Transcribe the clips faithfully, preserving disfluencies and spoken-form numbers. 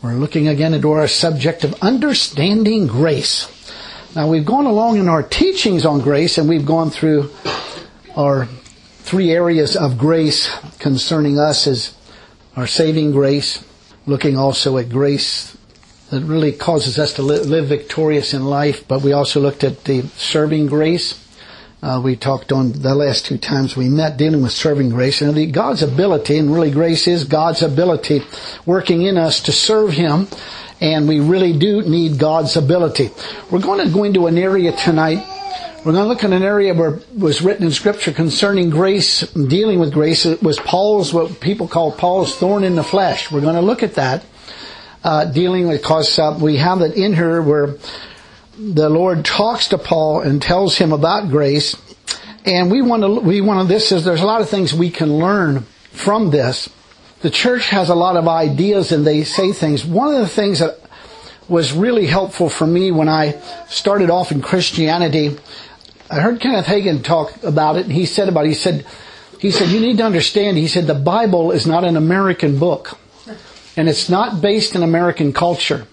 We're looking again into our subject of understanding grace. Now, we've gone along in our teachings on grace, and we've gone through our three areas of grace concerning us as our saving grace, looking also at grace that really causes us to live, live victorious in life, but we also looked at the serving grace. Uh, we talked on the last two times we met dealing with serving grace, and the God's ability, and really grace is God's ability working in us to serve Him, and we really do need God's ability. We're going to go into an area tonight. We're going to look at an area where it was written in Scripture concerning grace, dealing with grace. It was Paul's, what people call Paul's thorn in the flesh. We're going to look at that, uh, dealing with, because uh, we have it in here where the Lord talks to Paul and tells him about grace, and we want to, we want to, this is, there's a lot of things we can learn from this. The church has a lot of ideas and they say things. One of the things that was really helpful for me when I started off in Christianity, I heard Kenneth Hagin talk about it, and he said about it, he said, he said, you need to understand, he said, the Bible is not an American book, and it's not based in American culture.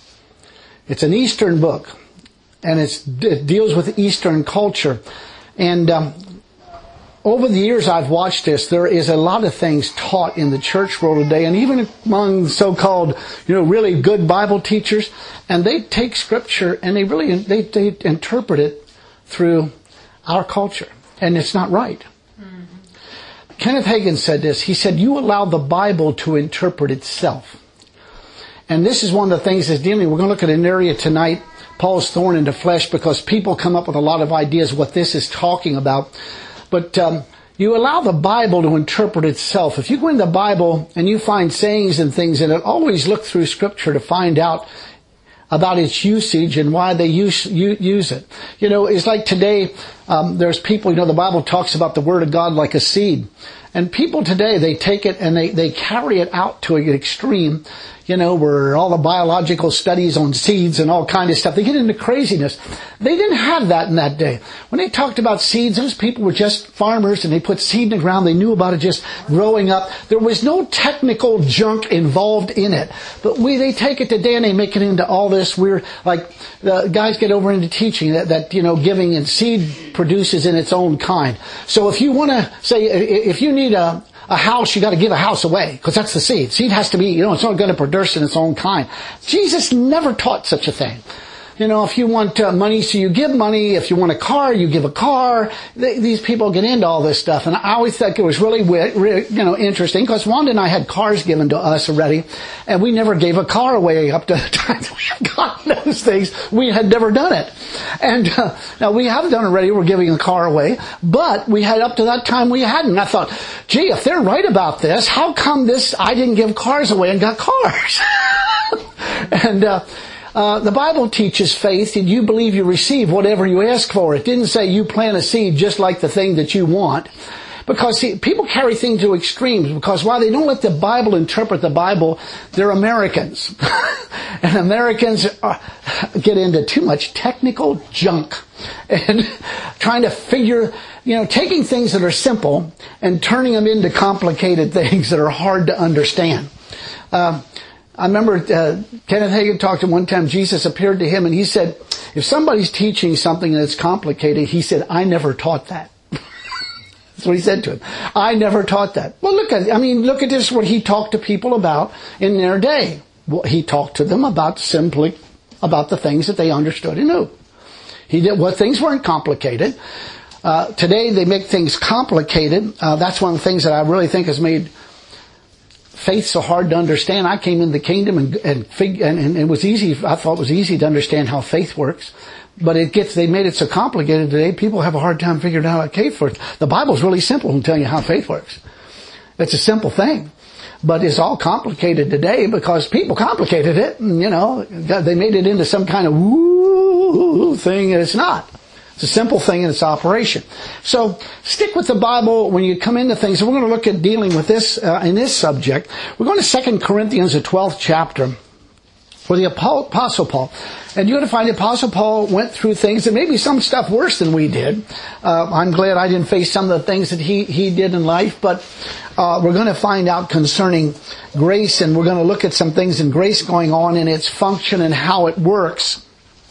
It's an Eastern book. And it's, it deals with Eastern culture. And um, over the years I've watched this, there is a lot of things taught in the church world today, and even among so-called, you know, really good Bible teachers, and they take Scripture and they really they, they interpret it through our culture, and it's not right. Mm-hmm. Kenneth Hagin said this. He said, you allow the Bible to interpret itself. And this is one of the things that's dealing. We're going to look at an area tonight, Paul's thorn in the flesh, because people come up with a lot of ideas what this is talking about. But um, you allow the Bible to interpret itself. If you go in the Bible and you find sayings and things in it, always look through Scripture to find out about its usage and why they use use it. You know, it's like today, um, there's people, you know, the Bible talks about the Word of God like a seed. And people today, they take it and they, they carry it out to an extreme, you know, where all the biological studies on seeds and all kind of stuff, they get into craziness. They didn't have that in that day. When they talked about seeds, those people were just farmers and they put seed in the ground. They knew about it just growing up. There was no technical junk involved in it. But we, they take it today and they make it into all this weird, like the guys get over into teaching that, that, you know, giving and seed produces in its own kind. So if you want to say, if you need a, a house, you got to give a house away, because that's the seed. Seed has to be, you know, it's not going to produce in its own kind. Jesus never taught such a thing. You know, if you want uh, money, so you give money. If you want a car, you give a car. They, these people get into all this stuff. And I always thought it was really, really you know, interesting, because Wanda and I had cars given to us already, and we never gave a car away up to the time that we have gotten those things. We had never done it. And uh, now we have done it already. We're giving a car away. But we had up to that time we hadn't. I thought, gee, if they're right about this, how come this, I didn't give cars away and got cars? and, uh, Uh, the Bible teaches faith, and you believe you receive whatever you ask for. It didn't say you plant a seed just like the thing that you want. Because see, people carry things to extremes, because while they don't let the Bible interpret the Bible, they're Americans. And Americans are, get into too much technical junk. And trying to figure, you know, taking things that are simple and turning them into complicated things that are hard to understand. Um, I remember uh, Kenneth Hagin talked to him one time. Jesus appeared to him and he said, if somebody's teaching something that's complicated, he said, I never taught that. That's what he said to him. I never taught that. Well, look at, I mean, look at this, what he talked to people about in their day. Well, he talked to them about simply, about the things that they understood and knew. He did, well, things weren't complicated. Uh, today they make things complicated. Uh, that's one of the things that I really think has made faith so hard to understand. I came in the kingdom and and, fig, and and it was easy. I thought it was easy to understand how faith works, but it gets they made it so complicated today. People have a hard time figuring out how faith works. The Bible's really simple in telling you how faith works. It's a simple thing, but it's all complicated today because people complicated it. And, you know, they made it into some kind of woo thing, and it's not. It's a simple thing in its operation. So stick with the Bible when you come into things. And we're going to look at dealing with this uh, in this subject. We're going to Second Corinthians, the twelfth chapter. for the Apostle Paul. And you're going to find the Apostle Paul went through things, and maybe some stuff worse than we did. Uh, I'm glad I didn't face some of the things that he, he did in life, but uh, we're going to find out concerning grace, and we're going to look at some things in grace going on in its function and how it works.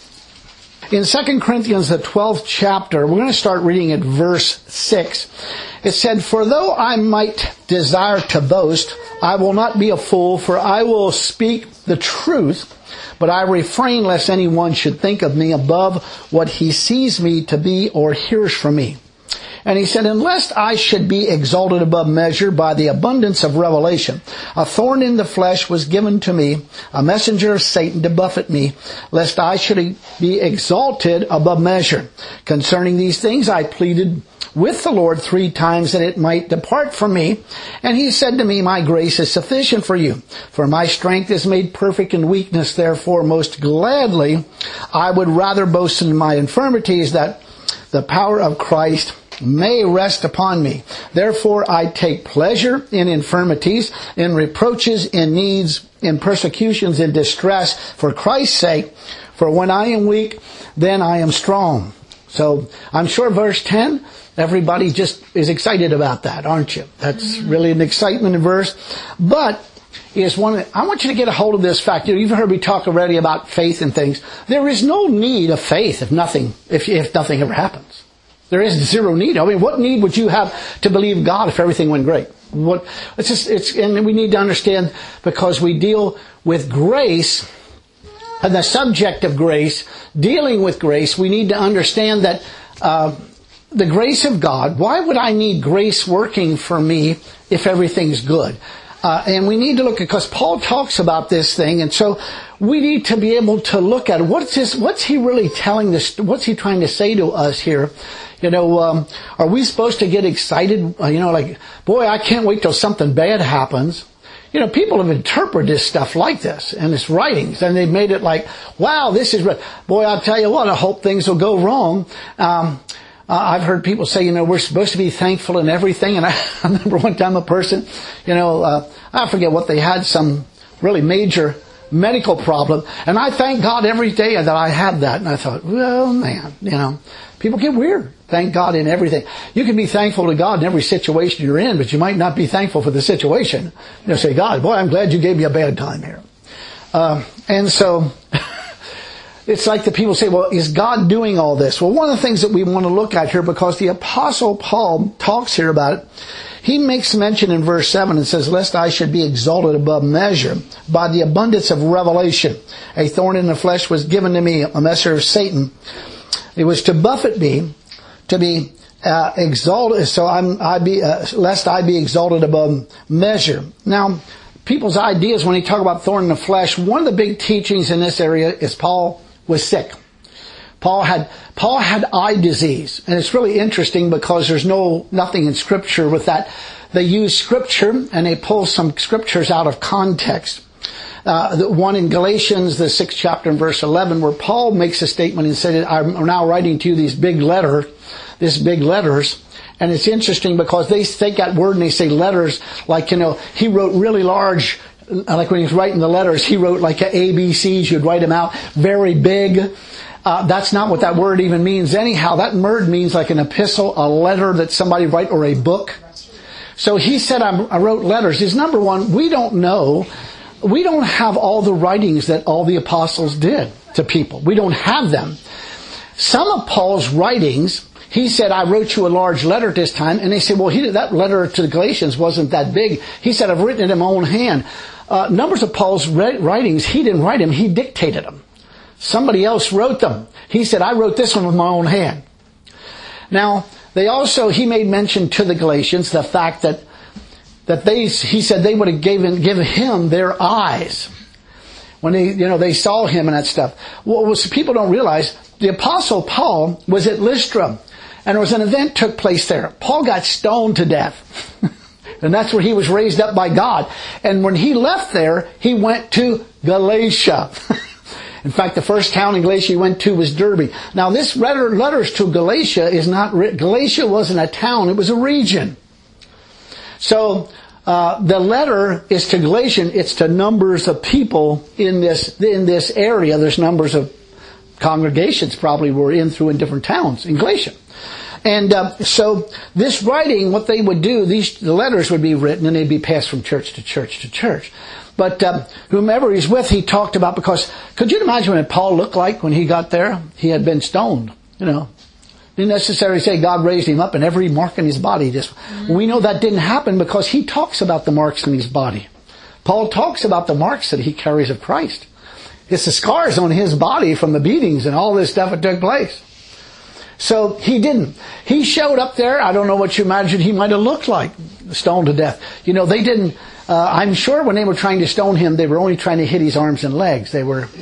In Second Corinthians, the twelfth chapter, we're going to start reading at verse six. It said, "For though I might desire to boast, I will not be a fool, for I will speak the truth, but I refrain lest anyone should think of me above what he sees me to be or hears from me." And he said, "And lest I should be exalted above measure by the abundance of revelation, a thorn in the flesh was given to me, a messenger of Satan to buffet me, lest I should be exalted above measure. Concerning these things I pleaded with the Lord three times that it might depart from me. And he said to me, My grace is sufficient for you, for my strength is made perfect in weakness. Therefore, most gladly, I would rather boast in my infirmities, that the power of Christ may rest upon me. Therefore, I take pleasure in infirmities, in reproaches, in needs, in persecutions, in distress, for Christ's sake. For when I am weak, then I am strong." So, I'm sure verse ten, everybody just is excited about that, aren't you? That's really an excitement verse. But is one. I want you to get a hold of this fact. You've heard me talk already about faith and things. There is no need of faith if nothing, if, if nothing ever happens. There is zero need. I mean, what need would you have to believe God if everything went great? What? It's just. It's, and we need to understand, because we deal with grace and the subject of grace, dealing with grace. We need to understand that. Uh, The grace of God, why would I need grace working for me if everything's good? Uh, and we need to look at, because Paul talks about this thing, and so we need to be able to look at what's this, what's he really telling this, what's he trying to say to us here? You know, um, are we supposed to get excited? Uh, you know, like, boy, I can't wait till something bad happens. You know, people have interpreted this stuff like this in its writings, and they've made it like, wow, this is, boy, I'll tell you what, I hope things will go wrong. Um, Uh, I've heard people say, you know, we're supposed to be thankful in everything. And I, I remember one time a person, you know, uh, I forget what they had, some really major medical problem. And I thank God every day that I had that. And I thought, well, man, you know, people get weird. Thank God in everything. You can be thankful to God in every situation you're in, but you might not be thankful for the situation. You know, say, God, boy, I'm glad you gave me a bad time here. Uh, and so... It's like the people say, well, is God doing all this? Well, one of the things that we want to look at here, because the Apostle Paul talks here about it, he makes mention in verse seven and says, "Lest I should be exalted above measure by the abundance of revelation. A thorn in the flesh was given to me, a messenger of Satan. It was to buffet me, to be uh, exalted, so I'm, I be, uh, lest I be exalted above measure." Now, people's ideas when they talk about thorn in the flesh, one of the big teachings in this area is Paul was sick. Paul had Paul had eye disease, and it's really interesting because there's no nothing in Scripture with that. They use Scripture and they pull some Scriptures out of context. Uh, the one in Galatians, the sixth chapter and verse eleven, where Paul makes a statement and said, "I'm now writing to you these big letters, these big letters." And it's interesting because they take that word and they say letters, like, you know, he wrote really large. Like when he was writing the letters, he wrote like A B Cs. You'd write them out very big. Uh, that's not what that word even means anyhow. That word means like an epistle, a letter that somebody write, or a book. So he said, I'm, I wrote letters. Is number one, we don't know. We don't have all the writings that all the apostles did to people. We don't have them. Some of Paul's writings, he said, I wrote you a large letter at this time. And they said, well, he, that letter to the Galatians wasn't that big. He said, I've written it in my own hand. Uh, numbers of Paul's writings, he didn't write them, he dictated them. Somebody else wrote them. He said, I wrote this one with my own hand. Now, they also, he made mention to the Galatians, the fact that, that they, he said they would have given, given him their eyes. When they, you know, they saw him and that stuff. What was, people don't realize, the Apostle Paul was at Lystra, and there was an event took place there. Paul got stoned to death. And that's where he was raised up by God. And when he left there, he went to Galatia. In fact, the first town in Galatia he went to was Derbe. Now, this letter, letters to Galatia is not, Galatia wasn't a town, it was a region. So, Uh, the letter is to Galatians. It's to numbers of people in this in this area. There's numbers of congregations probably were in through in different towns in Galatia. And uh, so this writing, what they would do, these the letters would be written and they'd be passed from church to church to church. But uh, whomever he's with, he talked about, because could you imagine what Paul looked like when he got there? He had been stoned, you know. Didn't necessarily say God raised him up and every mark in his body. Just, mm-hmm. We know that didn't happen because he talks about the marks in his body. Paul talks about the marks that he carries of Christ. It's the scars on his body from the beatings and all this stuff that took place. So he didn't. He showed up there. I don't know what you imagine he might have looked like, stoned to death. You know, they didn't, uh, I'm sure when they were trying to stone him, they were only trying to hit his arms and legs. They were...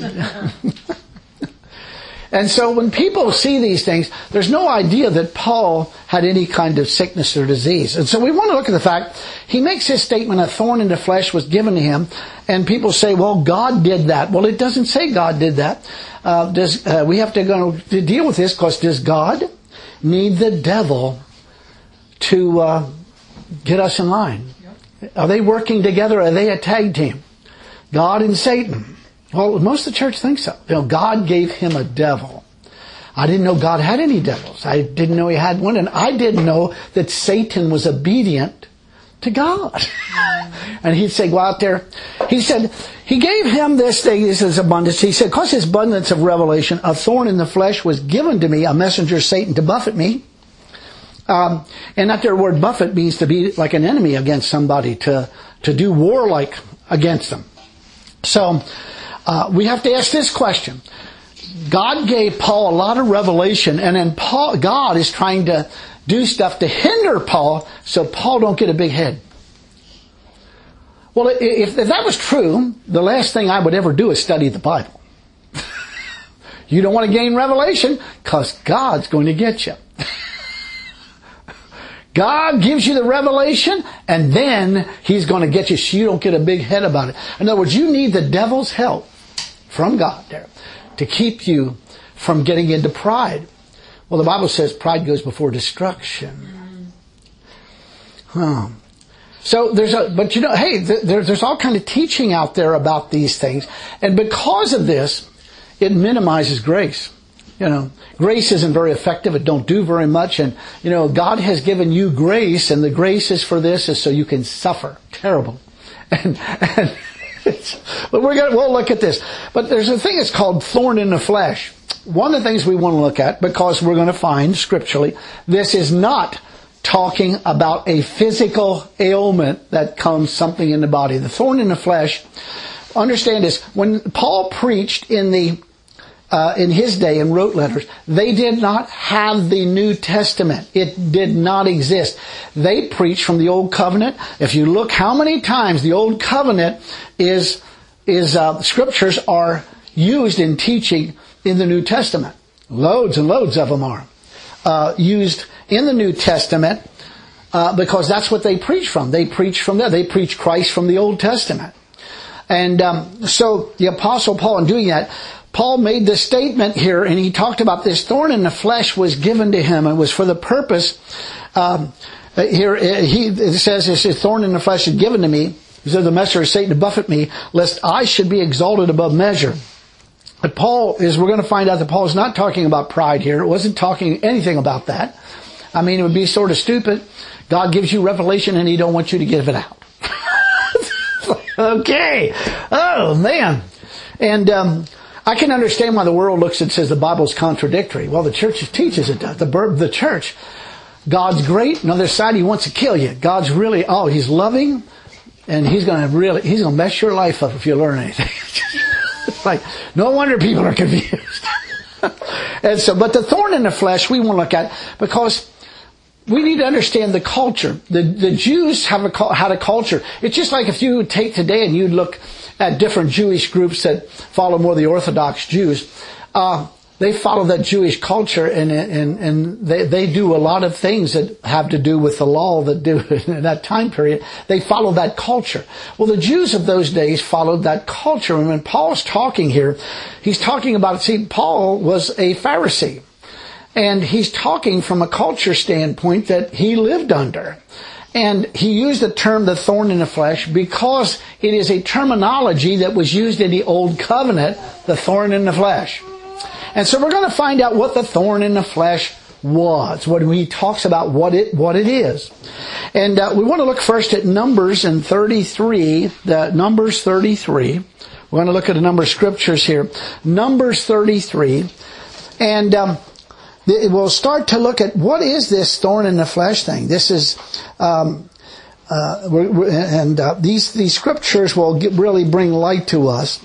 And so when people see these things, there's no idea that Paul had any kind of sickness or disease. And so we want to look at the fact, he makes his statement, a thorn in the flesh was given to him. And people say, well, God did that. Well, it doesn't say God did that. Uh, does, uh, we have to go to deal with this, because does God need the devil to uh, get us in line? Are they working together? Are they a tag team? God and Satan. Well, most of the church thinks so. You know, God gave him a devil. I didn't know God had any devils. I didn't know he had one. And I didn't know that Satan was obedient to God. And he'd say, go out there. He said, he gave him this thing, this is abundance. He said, because his abundance of revelation, a thorn in the flesh was given to me, a messenger Satan to buffet me. Um, and that their word buffet means to be like an enemy against somebody, to, to do warlike against them. So, Uh, we have to ask this question. God gave Paul a lot of revelation, and then Paul, God is trying to do stuff to hinder Paul so Paul don't get a big head. Well, if, if that was true, the last thing I would ever do is study the Bible. You don't want to gain revelation because God's going to get you. God gives you the revelation, and then He's going to get you so you don't get a big head about it. In other words, you need the devil's help from God there to keep you from getting into pride. Well, the Bible says pride goes before destruction. Huh. So there's a, but you know, hey, there, there's all kind of teaching out there about these things, and because of this, it minimizes grace. You know, grace isn't very effective. It don't do very much. And, you know, God has given you grace, and the grace is for this, is so you can suffer. Terrible. And, and it's, but we're going to, we'll look at this. But there's a thing that's called thorn in the flesh. One of the things we want to look at, because we're going to find scripturally, this is not talking about a physical ailment that comes something in the body. The thorn in the flesh, understand this, when Paul preached in the Uh, in his day and wrote letters, they did not have the New Testament. It did not exist. They preached from the Old Covenant. If you look how many times the Old Covenant is, is uh, scriptures are used in teaching in the New Testament. Loads and loads of them are uh, used in the New Testament uh, because that's what they preach from. They preach from there. They preach Christ from the Old Testament. And um, so the Apostle Paul, in doing that, Paul made this statement here, and he talked about this thorn in the flesh was given to him. It was for the purpose, um, here he it says, this thorn in the flesh is given to me, he said, the messenger of Satan to buffet me, lest I should be exalted above measure. But Paul is, we're going to find out that Paul is not talking about pride here. It wasn't talking anything about that. I mean, it would be sort of stupid. God gives you revelation and He don't want you to give it out. Okay. Oh, man. And, um, I can understand why the world looks and says the Bible's contradictory. Well, the church teaches it does. The, the church, God's great. On the other side, He wants to kill you. God's really, oh, He's loving, and He's going to really, He's going to mess your life up if you learn anything. It's like, no wonder people are confused. And so, but the thorn in the flesh we want to look at, because we need to understand the culture. The, the Jews have a, had a culture. It's just like if you would take today and you'd look at different Jewish groups that follow more the Orthodox Jews. Uh, they follow that Jewish culture, and and and they they do a lot of things that have to do with the law that do in that time period. They follow that culture. Well, the Jews of those days followed that culture. And when Paul's talking here, he's talking about, see, Paul was a Pharisee. And he's talking from a culture standpoint that he lived under. And he used the term the thorn in the flesh because it is a terminology that was used in the Old Covenant, the thorn in the flesh. And so we're going to find out what the thorn in the flesh was, when he talks about what it what it is. And uh, we want to look first at Numbers in thirty-three, the Numbers thirty-three. We're going to look at a number of scriptures here. Numbers thirty-three. And um, we'll start to look at what is this thorn in the flesh thing. This is, um, uh, we're, we're, and uh, these these scriptures will get, really bring light to us.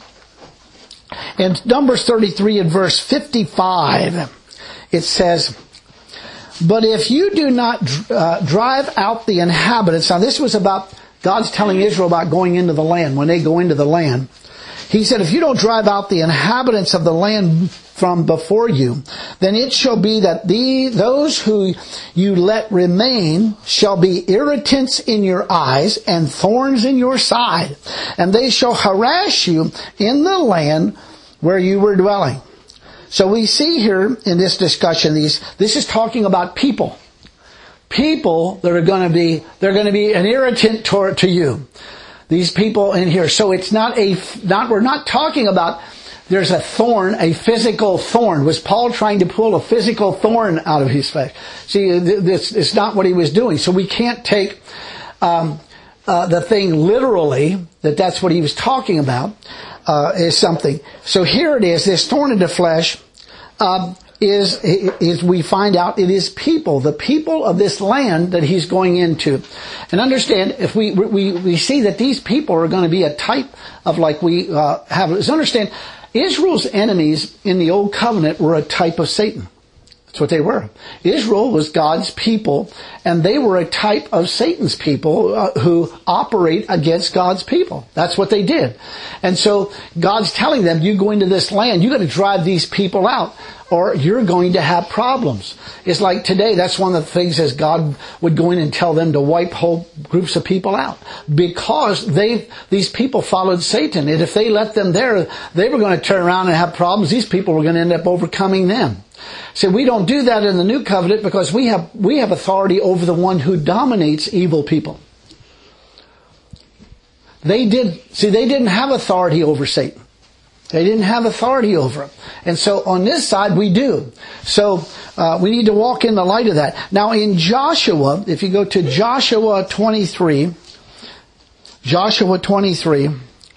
In Numbers thirty-three and verse fifty-five, it says, "But if you do not uh, drive out the inhabitants," now this was about God's telling Israel about going into the land. When they go into the land, He said, "If you don't drive out the inhabitants of the land from before you, then it shall be that the those who you let remain shall be irritants in your eyes and thorns in your side, and they shall harass you in the land where you were dwelling." So we see here in this discussion, these this is talking about people. People that are going to be, they're going to be an irritant to, to you. These people in here. So it's not a, not, we're not talking about there's a thorn, a physical thorn. Was Paul trying to pull a physical thorn out of his flesh? See, this is not what he was doing. So we can't take um, uh, the thing literally, that that's what he was talking about, uh, is something. So here it is, this thorn in the flesh uh, is, is, we find out it is people, the people of this land that he's going into. And understand, if we, we, we see that these people are going to be a type of like we uh, have, is understand, Israel's enemies in the Old Covenant were a type of Satan. That's what they were. Israel was God's people, and they were a type of Satan's people uh, who operate against God's people. That's what they did. And so God's telling them, you go into this land, you got to drive these people out, or you're going to have problems. It's like today, that's one of the things as God would go in and tell them to wipe whole groups of people out. Because they, these people followed Satan. And if they let them there, they were going to turn around and have problems. These people were going to end up overcoming them. So we don't do that in the New Covenant because we have, we have authority over the one who dominates evil people. They did, see, they didn't have authority over Satan. They didn't have authority over him. And so on this side, we do. So uh, we need to walk in the light of that. Now in Joshua, if you go to Joshua twenty-three, Joshua twenty-three,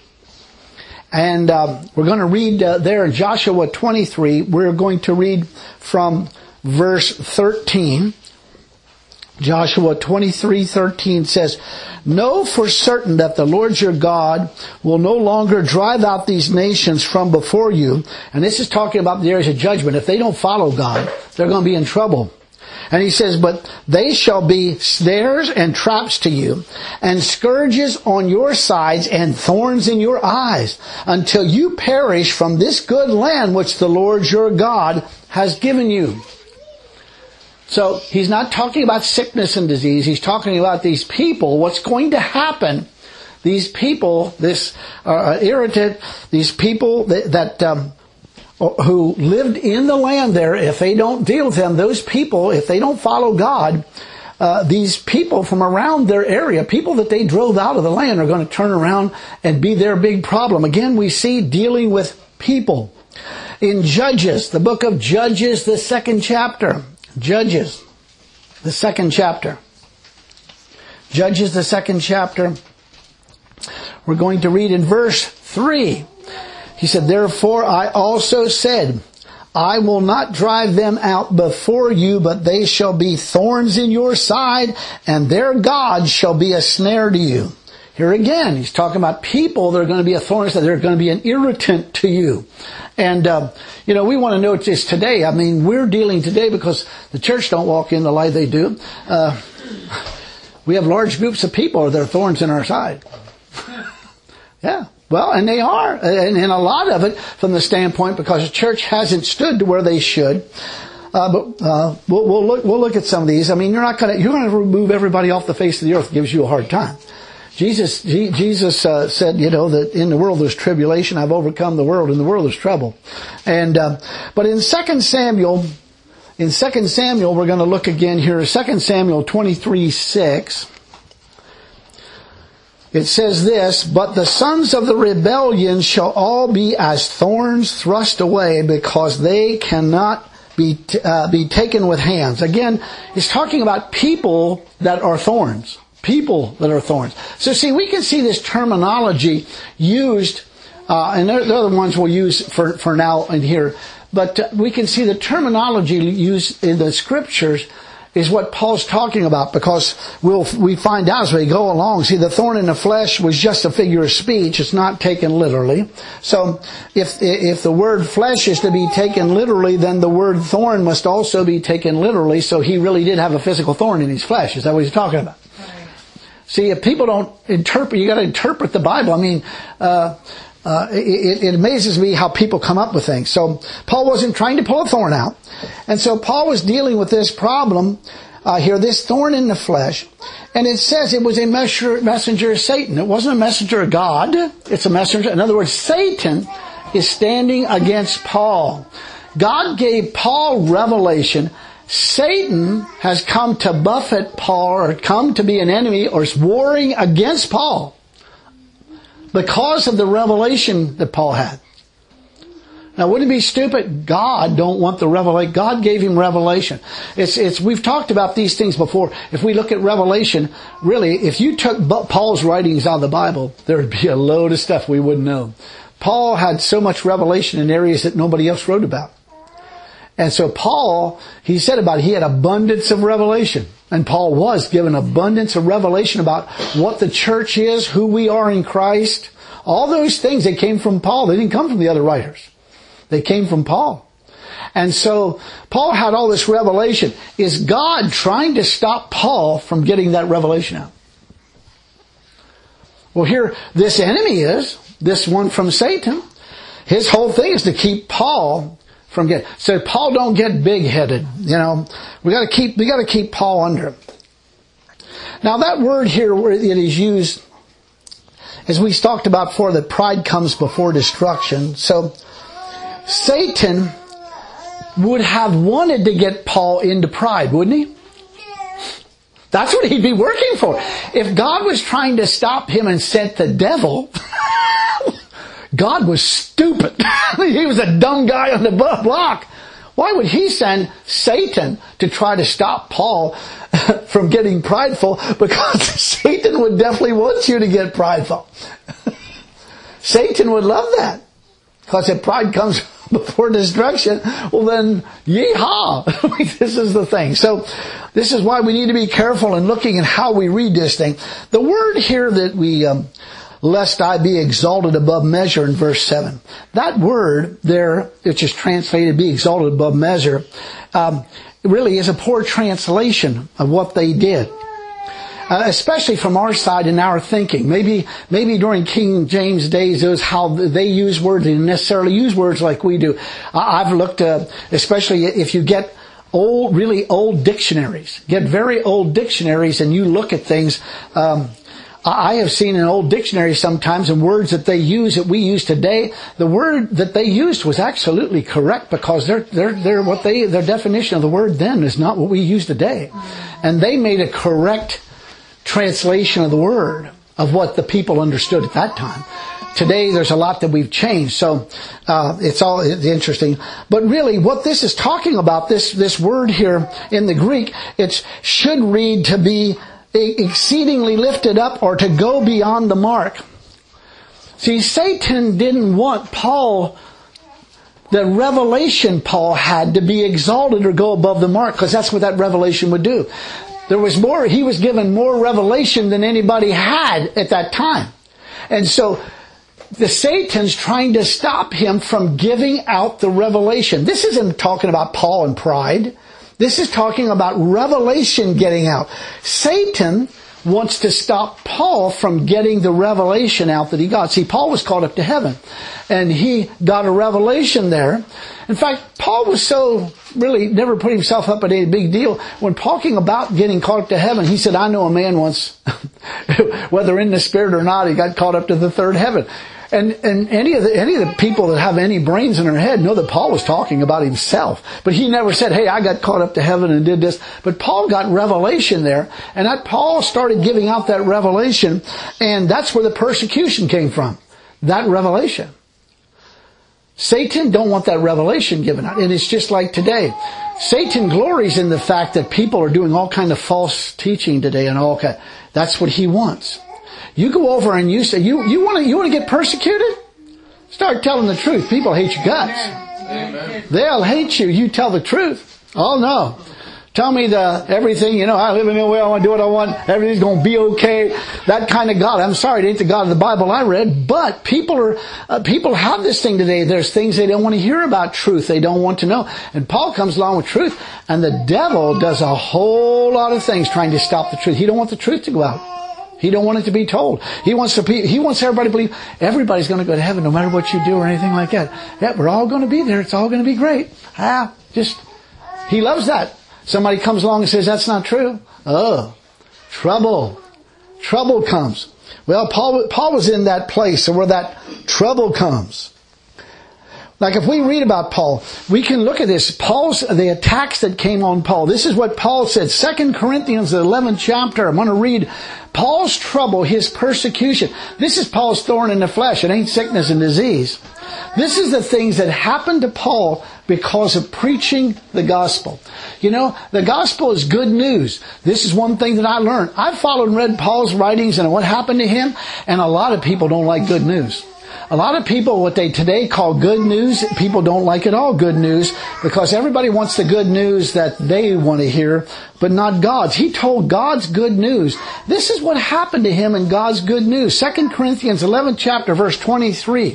and uh, we're going to read uh, there in Joshua twenty-three, we're going to read from verse thirteen. Joshua twenty-three thirteen says, "Know for certain that the Lord your God will no longer drive out these nations from before you." And this is talking about the areas of judgment. If they don't follow God, they're going to be in trouble. And he says, "But they shall be snares and traps to you, and scourges on your sides, and thorns in your eyes, until you perish from this good land which the Lord your God has given you." So he's not talking about sickness and disease. He's talking about these people, what's going to happen. These people, this uh, irritant, these people that, that um, who lived in the land there, if they don't deal with them, those people, if they don't follow God, uh, these people from around their area, people that they drove out of the land, are going to turn around and be their big problem. Again, we see dealing with people. In Judges, the book of Judges, the second chapter, Judges, the second chapter. Judges, the second chapter. We're going to read in verse three. He said, "Therefore I also said, I will not drive them out before you, but they shall be thorns in your side, and their God shall be a snare to you." Here again, he's talking about people that are going to be a thorn, that they're going to be an irritant to you. And, uh, you know, we want to know this today. I mean, we're dealing today because the church don't walk in the light they do. Uh, we have large groups of people that are thorns in our side. Yeah. Well, and they are. And, and a lot of it from the standpoint because the church hasn't stood to where they should. Uh, but, uh, we'll, we'll look, we'll look at some of these. I mean, you're not gonna, you're gonna remove everybody off the face of the earth. It gives you a hard time. Jesus, Jesus uh, said, you know, that in the world there's tribulation. I've overcome the world. In the world there's trouble. And uh, but in Second Samuel, in Second Samuel, we're going to look again here. Second Samuel twenty-three six. it says this, but the sons of the rebellion shall all be as thorns thrust away, because they cannot be uh, be taken with hands. Again, it's talking about people that are thorns. People that are thorns. So see, we can see this terminology used, uh, and the other ones we'll use for, for now in here, but uh, we can see the terminology used in the scriptures is what Paul's talking about, because we'll, we find out as we go along. See, the thorn in the flesh was just a figure of speech. It's not taken literally. So if, if the word flesh is to be taken literally, then the word thorn must also be taken literally. So he really did have a physical thorn in his flesh. Is that what he's talking about? See, if people don't interpret, you got to interpret the Bible. I mean, uh, uh, it, it amazes me how people come up with things. So Paul wasn't trying to pull a thorn out, and so Paul was dealing with this problem uh, here, this thorn in the flesh. And it says it was a messenger, messenger of Satan. It wasn't a messenger of God. It's a messenger. In other words, Satan is standing against Paul. God gave Paul revelation. Satan has come to buffet Paul, or come to be an enemy, or is warring against Paul because of the revelation that Paul had. Now, wouldn't it be stupid? God don't want the revelation. God gave him revelation. It's, it's, we've talked about these things before. If we look at Revelation, really, if you took Paul's writings out of the Bible, there would be a load of stuff we wouldn't know. Paul had so much revelation in areas that nobody else wrote about. And so Paul, he said about it, he had abundance of revelation. And Paul was given abundance of revelation about what the church is, who we are in Christ. All those things, they came from Paul. They didn't come from the other writers. They came from Paul. And so Paul had all this revelation. Is God trying to stop Paul from getting that revelation out? Well, here, this enemy is, this one from Satan. His whole thing is to keep Paul from getting, so Paul don't get big-headed. You know, we got to keep, we got to keep Paul under. Now that word here, where it is used, as we talked about before, that pride comes before destruction. So Satan would have wanted to get Paul into pride, wouldn't he? That's what he'd be working for. If God was trying to stop him and sent the devil, God was stupid. He was a dumb guy on the block. Why would he send Satan to try to stop Paul from getting prideful? Because Satan would definitely want you to get prideful. Satan would love that. Because if pride comes before destruction, well then, yeehaw! This is the thing. So, this is why we need to be careful in looking at how we read this thing. The word here that we... Um, lest I be exalted above measure in verse seven. That word there, which is translated be exalted above measure, um, really is a poor translation of what they did. Uh, especially from our side in our thinking. Maybe, maybe during King James days, it was how they use words. They didn't necessarily use words like we do. Uh, I've looked, uh, especially if you get old, really old dictionaries, get very old dictionaries and you look at things, um, I have seen in old dictionaries sometimes, and words that they use that we use today, the word that they used was absolutely correct, because their their their what they their definition of the word then is not what we use today, and they made a correct translation of the word of what the people understood at that time. Today, there's a lot that we've changed, so uh, it's all it's interesting. But really, what this is talking about, this this word here in the Greek, it should read to be exceedingly lifted up, or to go beyond the mark. See, Satan didn't want Paul, the revelation Paul had, to be exalted or go above the mark, because that's what that revelation would do. There was more, he was given more revelation than anybody had at that time. And so, the Satan's trying to stop him from giving out the revelation. This isn't talking about Paul and pride. This is talking about revelation getting out. Satan wants to stop Paul from getting the revelation out that he got. See, Paul was caught up to heaven, and he got a revelation there. In fact, Paul was so, really never put himself up at a big deal. When talking about getting caught up to heaven, he said, I know a man once, whether in the spirit or not, he got caught up to the third heaven. And, and any of the, any of the people that have any brains in their head know that Paul was talking about himself. But he never said, hey, I got caught up to heaven and did this. But Paul got revelation there. And that Paul started giving out that revelation. And that's where the persecution came from. That revelation. Satan don't want that revelation given out. And it's just like today. Satan glories in the fact that people are doing all kind of false teaching today and all kind. That's what he wants. You go over and you say, you, you want to, you want to get persecuted? Start telling the truth. People hate your guts. Amen. They'll hate you. You tell the truth. Oh no. Tell me the, everything, you know, I live in the way, I want to do what I want, everything's going to be okay. That kind of God. I'm sorry, it ain't the God of the Bible I read, but people are, uh, people have this thing today. There's things they don't want to hear about truth. They don't want to know. And Paul comes along with truth, and the devil does a whole lot of things trying to stop the truth. He don't want the truth to go out. He don't want it to be told. He wants to be, he wants everybody to believe everybody's going to go to heaven no matter what you do or anything like that. Yeah, we're all going to be there. It's all going to be great. Ah, just, he loves that. Somebody comes along and says, that's not true. Oh, trouble. Trouble comes. Well, Paul, Paul was in that place where that trouble comes. Like if we read about Paul, we can look at this. Paul's, the attacks that came on Paul. This is what Paul said. Second Corinthians, the eleventh chapter. I'm going to read Paul's trouble, his persecution. This is Paul's thorn in the flesh. It ain't sickness and disease. This is the things that happened to Paul because of preaching the gospel. You know, the gospel is good news. This is one thing that I learned. I've followed and read Paul's writings and what happened to him, and a lot of people don't like good news. A lot of people, what they today call good news, people don't like at all good news because everybody wants the good news that they want to hear, but not God's. He told God's good news. This is what happened to him in God's good news. Second Corinthians eleventh chapter, verse twenty-three.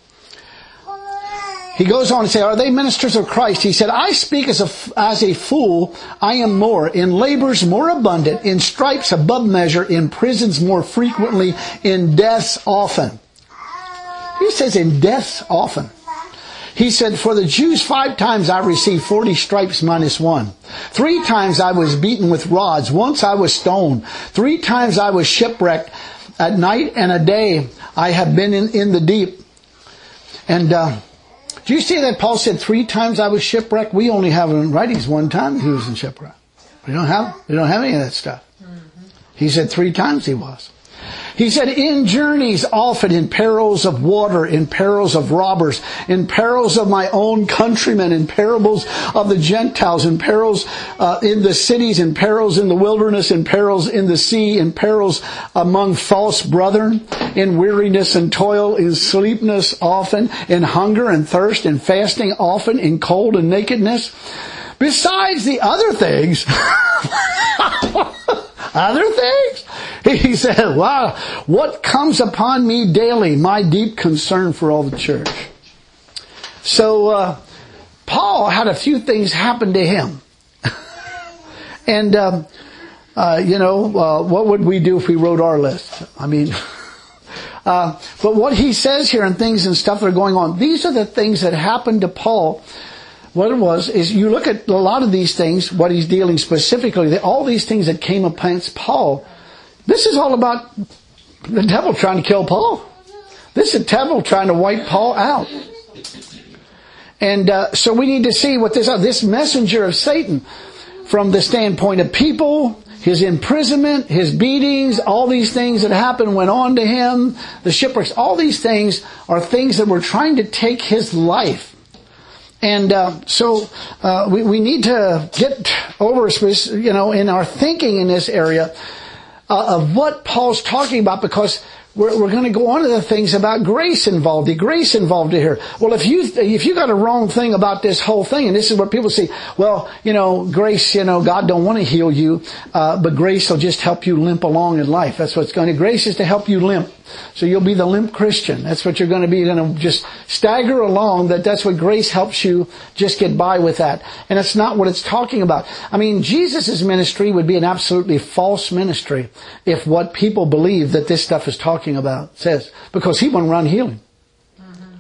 He goes on to say, are they ministers of Christ? He said, I speak as a, as a fool, I am more, in labors more abundant, in stripes above measure, in prisons more frequently, in deaths often. He says in deaths often. He said, for the Jews five times I received forty stripes minus one. Three times I was beaten with rods. Once I was stoned. Three times I was shipwrecked. At night and a day I have been in, in the deep. And uh, do you see that Paul said three times I was shipwrecked? We only have in writings one time he was in shipwreck. We don't have, we don't have any of that stuff. Mm-hmm. He said three times he was. He said, in journeys often, in perils of water, in perils of robbers, in perils of my own countrymen, in perils of the Gentiles, in perils uh, in the cities, in perils in the wilderness, in perils in the sea, in perils among false brethren, in weariness and toil, in sleepiness often, in hunger and thirst, in fasting often, in cold and nakedness. Besides the other things, other things? He said, wow, what comes upon me daily, my deep concern for all the church. So, uh, Paul had a few things happen to him. and, um, uh, you know, uh, what would we do if we wrote our list? I mean, uh, but what he says here and things and stuff that are going on, these are the things that happened to Paul. What it was is you look at a lot of these things, what he's dealing specifically, all these things that came against Paul. This is all about the devil trying to kill Paul. This is the devil trying to wipe Paul out. And uh, so we need to see what this this messenger of Satan, from the standpoint of people, his imprisonment, his beatings, all these things that happened went on to him, the shipwrecks, all these things are things that were trying to take his life. And uh, so uh, we, we need to get over, you know, in our thinking in this area, Uh, of what Paul's talking about, because we're, we're going to go on to the things about grace involved, the grace involved here. Well, if you if you got a wrong thing about this whole thing, and this is what people say, well, you know, grace, you know, God don't want to heal you, uh, but grace will just help you limp along in life. That's what it's going to. Grace is to help you limp. So you'll be the limp Christian. That's what you're going to be. You're going to just stagger along. That that's what grace helps you just get by with that. And it's not what it's talking about. I mean, Jesus' ministry would be an absolutely false ministry if what people believe that this stuff is talking about says, because he went around healing. Mm-hmm.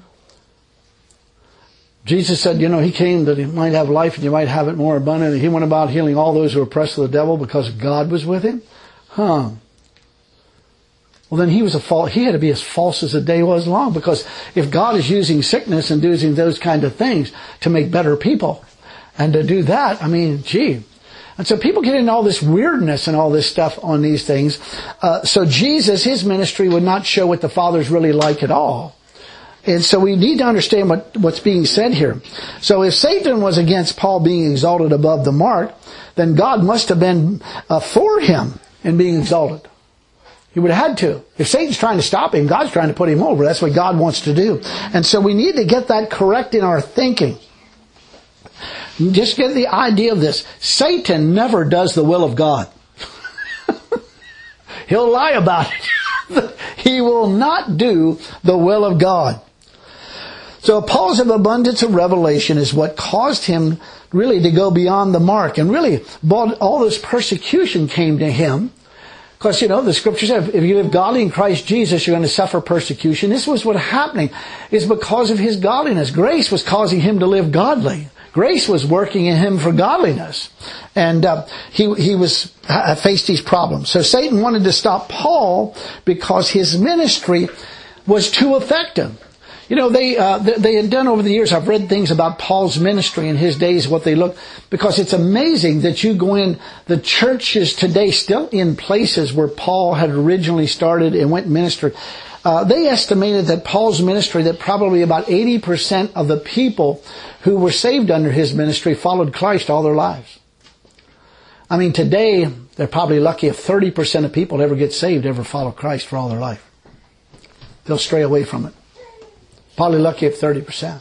Jesus said, you know, he came that he might have life and you might have it more abundantly. He went about healing all those who were oppressed of the devil because God was with him. Huh. well then he was a false, he had to be as false as the day was long, because if God is using sickness and using those kind of things to make better people, and to do that, I mean, gee. And so people get into all this weirdness and all this stuff on these things. Uh, so Jesus, his ministry would not show what the Father's really like at all. And so we need to understand what, what's being said here. So if Satan was against Paul being exalted above the mark, then God must have been uh, for him in being exalted. He would have had to. If Satan's trying to stop him, God's trying to put him over. That's what God wants to do. And so we need to get that correct in our thinking. Just get the idea of this. Satan never does the will of God. He'll lie about it. He will not do the will of God. So Paul's abundance of revelation is what caused him really to go beyond the mark. And really, all this persecution came to him. Because, you know, the scripture said, if you live godly in Christ Jesus, you're going to suffer persecution. This was what happening. It's because of his godliness. Grace was causing him to live godly. Grace was working in him for godliness. And uh, he he was uh, faced these problems. So Satan wanted to stop Paul because his ministry was too effective. You know, they uh, they had done over the years, I've read things about Paul's ministry in his days, what they look, because it's amazing that you go in, the churches today still in places where Paul had originally started and went and ministered. Uh, they estimated that Paul's ministry, that probably about eighty percent of the people who were saved under his ministry followed Christ all their lives. I mean, today, they're probably lucky if thirty percent of people ever get saved, ever follow Christ for all their life. They'll stray away from it. Probably lucky if thirty percent.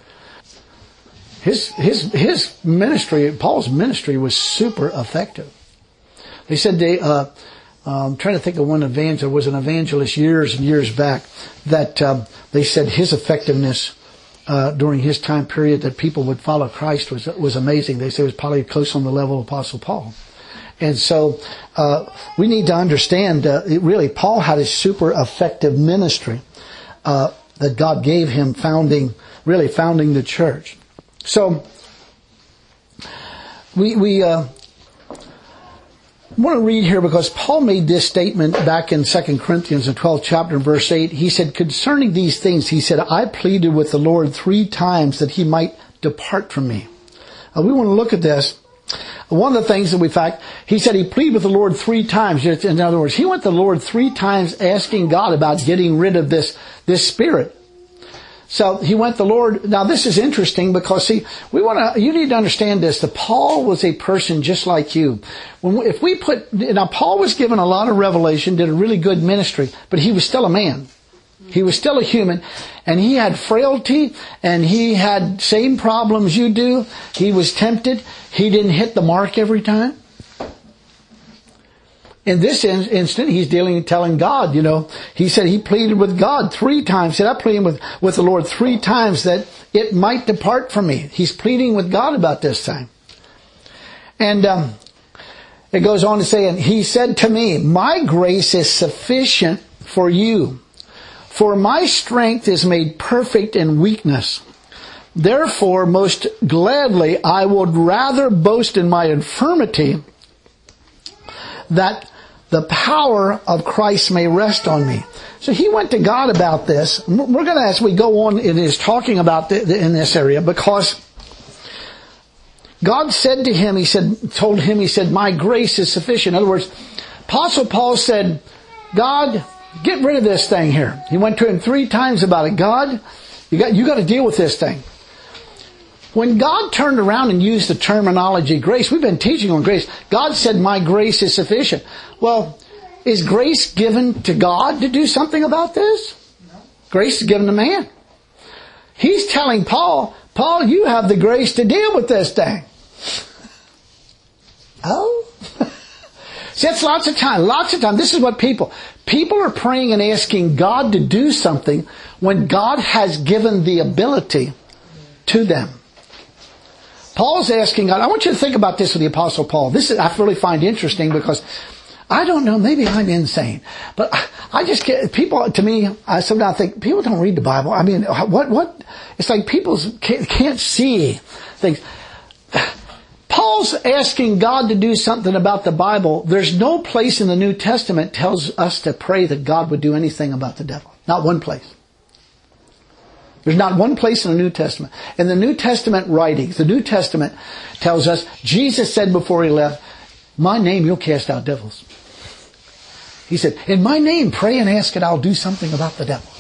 His, his, his ministry, Paul's ministry was super effective. They said they, uh, I'm trying to think of one evangelist, there was an evangelist years and years back that um, they said his effectiveness uh, during his time period that people would follow Christ was was amazing. They said it was probably close on the level of Apostle Paul. And so uh, we need to understand, uh, it really, Paul had a super effective ministry uh, that God gave him founding, really founding the church. So we we uh, I want to read here because Paul made this statement back in Second Corinthians, the twelfth chapter, verse eight. He said, concerning these things, he said, I pleaded with the Lord three times that he might depart from me. Uh, we want to look at this. One of the things that we fact, he said he pleaded with the Lord three times. In other words, he went to the Lord three times asking God about getting rid of this, this spirit. So he went to the Lord. Now this is interesting because see, we want to, you need to understand this, that Paul was a person just like you. When we, if we put, now Paul was given a lot of revelation, did a really good ministry, but he was still a man. He was still a human, and he had frailty, and he had same problems you do. He was tempted. He didn't hit the mark every time. In this in- instant, he's dealing, telling God, you know, he said he pleaded with God three times. He said, I pleaded with, with the Lord three times that it might depart from me. He's pleading with God about this time. And um, it goes on to say, and he said to me, my grace is sufficient for you, for my strength is made perfect in weakness. Therefore, most gladly, I would rather boast in my infirmity, that the power of Christ may rest on me. So he went to God about this. We're going to, as we go on in his talking about the, the, in this area, because God said to him, he said, told him, he said, my grace is sufficient. In other words, Apostle Paul said, God, get rid of this thing here. He went to him three times about it. God, you got, you got to deal with this thing. When God turned around and used the terminology grace, we've been teaching on grace. God said, my grace is sufficient. Well, is grace given to God to do something about this? No. Grace is given to man. He's telling Paul, Paul, you have the grace to deal with this thing. Oh? See, that's lots of time. Lots of time. This is what people, people are praying and asking God to do something when God has given the ability to them. Paul's asking God, I want you to think about this with the Apostle Paul. This is, I really find interesting because I don't know, maybe I'm insane, but I just get, people, to me, I sometimes think, people don't read the Bible. I mean, what, what, it's like people can't, can't see things. Paul Paul's asking God to do something about the Bible. There's no place in the New Testament tells us to pray that God would do anything about the devil. Not one place. There's not one place in the New Testament. In the New Testament writings, the New Testament tells us, Jesus said before He left, my name you'll cast out devils. He said, in my name pray and ask it, I'll do something about the devil.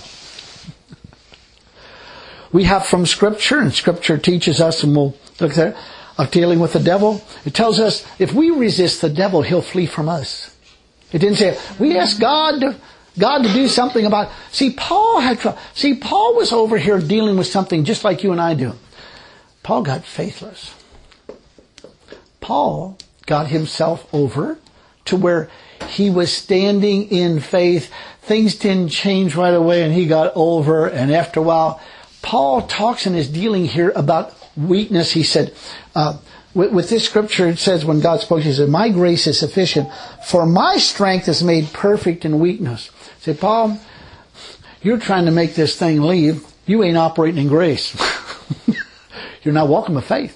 We have from Scripture, and Scripture teaches us, and we'll look there, of dealing with the devil. It tells us if we resist the devil, he'll flee from us. It didn't say, we ask God to, God to do something about it. See, Paul had trouble. See, Paul was over here dealing with something just like you and I do. Paul got faithless. Paul got himself over to where he was standing in faith. Things didn't change right away, and he got over, and after a while, Paul talks in his dealing here about weakness. He said, uh, with, with this scripture, it says when God spoke, He said, my grace is sufficient, for my strength is made perfect in weakness. He said, Paul, you're trying to make this thing leave. You ain't operating in grace. You're not walking with faith.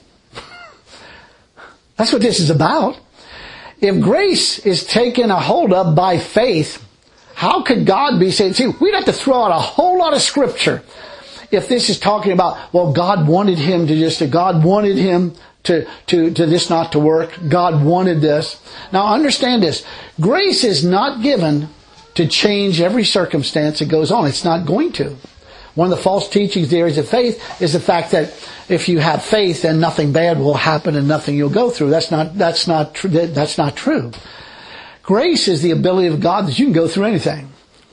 That's what this is about. If grace is taken a hold of by faith, how could God be saying, see, we'd have to throw out a whole lot of scripture if this is talking about, well, God wanted him to just, God wanted him to, to, to this not to work. God wanted this. Now understand this. Grace is not given to change every circumstance that goes on. It's not going to. One of the false teachings, the areas of faith, is the fact that if you have faith, then nothing bad will happen and nothing you'll go through. That's not, that's not true. That's not true. Grace is the ability of God that you can go through anything.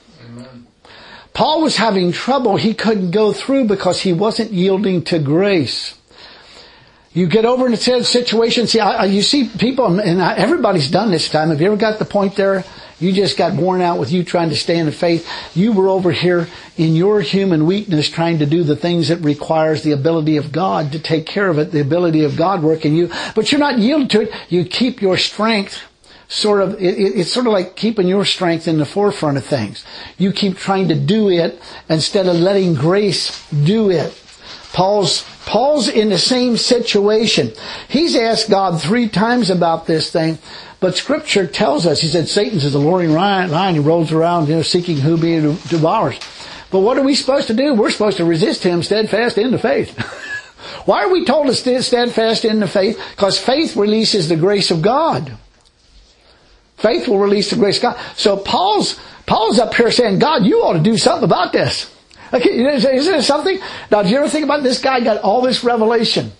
Paul was having trouble. He couldn't go through because he wasn't yielding to grace. You get over in a situation. See, I, you see people, and everybody's done this time. Have you ever got the point there? You just got worn out with you trying to stand in faith. You were over here in your human weakness trying to do the things that requires the ability of God to take care of it, the ability of God working you. But you're not yielding to it. You keep your strength sort of, it, it's sort of like keeping your strength in the forefront of things. You keep trying to do it instead of letting grace do it. Paul's, Paul's in the same situation. He's asked God three times about this thing, but Scripture tells us, he said, Satan's is a luring lion. He rolls around, you know, seeking who be devours. But what are we supposed to do? We're supposed to resist him steadfast in the faith. Why are we told to stay steadfast in the faith? Because faith releases the grace of God. Faith will release the grace of God. So Paul's, Paul's up here saying, God, you ought to do something about this. Okay, isn't it something? Now, did you ever think about this guy got all this revelation?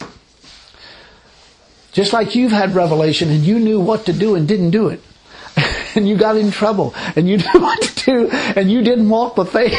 Just like you've had revelation and you knew what to do and didn't do it. And you got in trouble and you knew what to do and you didn't walk with faith.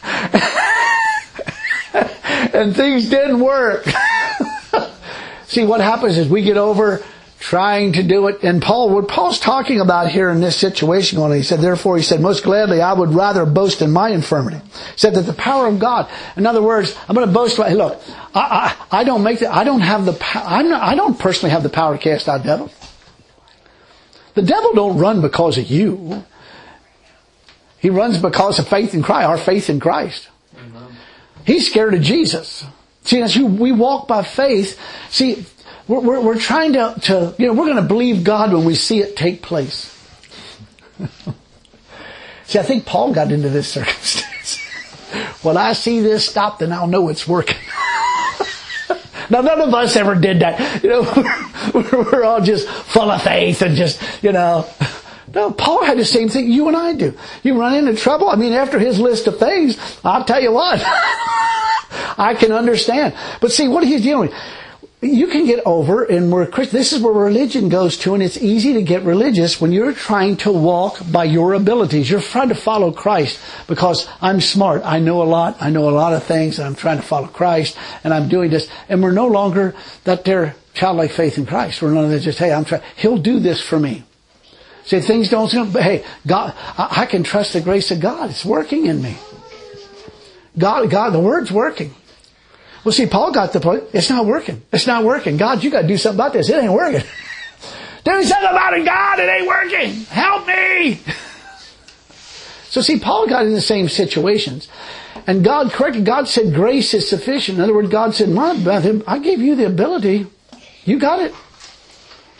And things didn't work. See, what happens is we get over trying to do it. And Paul, what Paul's talking about here in this situation, going, he said, therefore, he said, most gladly, I would rather boast in my infirmity. He said that the power of God, in other words, I'm going to boast. Hey, look, I, I, I don't make the, I don't have the, I'm not, I don't personally have the power to cast out devils. The devil don't run because of you. He runs because of faith in Christ, our faith in Christ. Amen. He's scared of Jesus. See, as you, we walk by faith, see, We're, we're, we're trying to, to, you know, we're going to believe God when we see it take place. See, I think Paul got into this circumstance. When I see this stop, then I'll know it's working. Now, none of us ever did that. You know, we're, we're all just full of faith and just, you know. No, Paul had the same thing you and I do. You run into trouble. I mean, after his list of things, I'll tell you what. I can understand. But see, what he's dealing with. You can get over, and we're Christian. This is where religion goes to, and it's easy to get religious when you're trying to walk by your abilities. You're trying to follow Christ because I'm smart. I know a lot. I know a lot of things, and I'm trying to follow Christ, and I'm doing this. And we're no longer that there childlike faith in Christ. We're no longer just, hey, I'm trying. He'll do this for me. Say things don't. But hey, God, I, I can trust the grace of God. It's working in me. God, God, the Word's working. Well, see, Paul got the point. It's not working. It's not working. God, you got to do something about this. It ain't working. Do something about it, God. It ain't working. Help me. So, see, Paul got in the same situations. And God corrected. God said grace is sufficient. In other words, God said, I gave you the ability. You got it.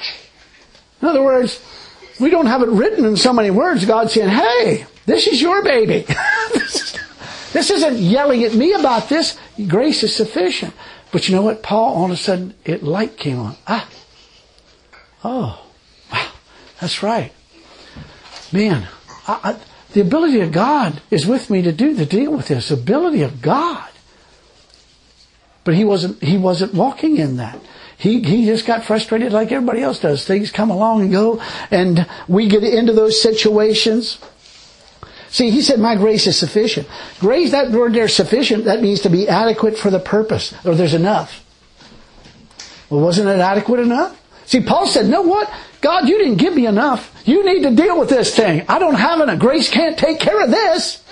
In other words, we don't have it written in so many words. God's saying, hey, this is your baby. This isn't yelling at me about this. Grace is sufficient. But you know what? Paul, all of a sudden, it light came on. Ah. Oh. Wow. That's right. Man, I, I, the ability of God is with me to do, to deal with this. The ability of God. But he wasn't, he wasn't walking in that. He, he just got frustrated like everybody else does. Things come along and go, and we get into those situations. See, he said, my grace is sufficient. Grace, that word there, sufficient, that means to be adequate for the purpose. Or there's enough. Well, wasn't it adequate enough? See, Paul said, know what? God, you didn't give me enough. You need to deal with this thing. I don't have enough. Grace can't take care of this.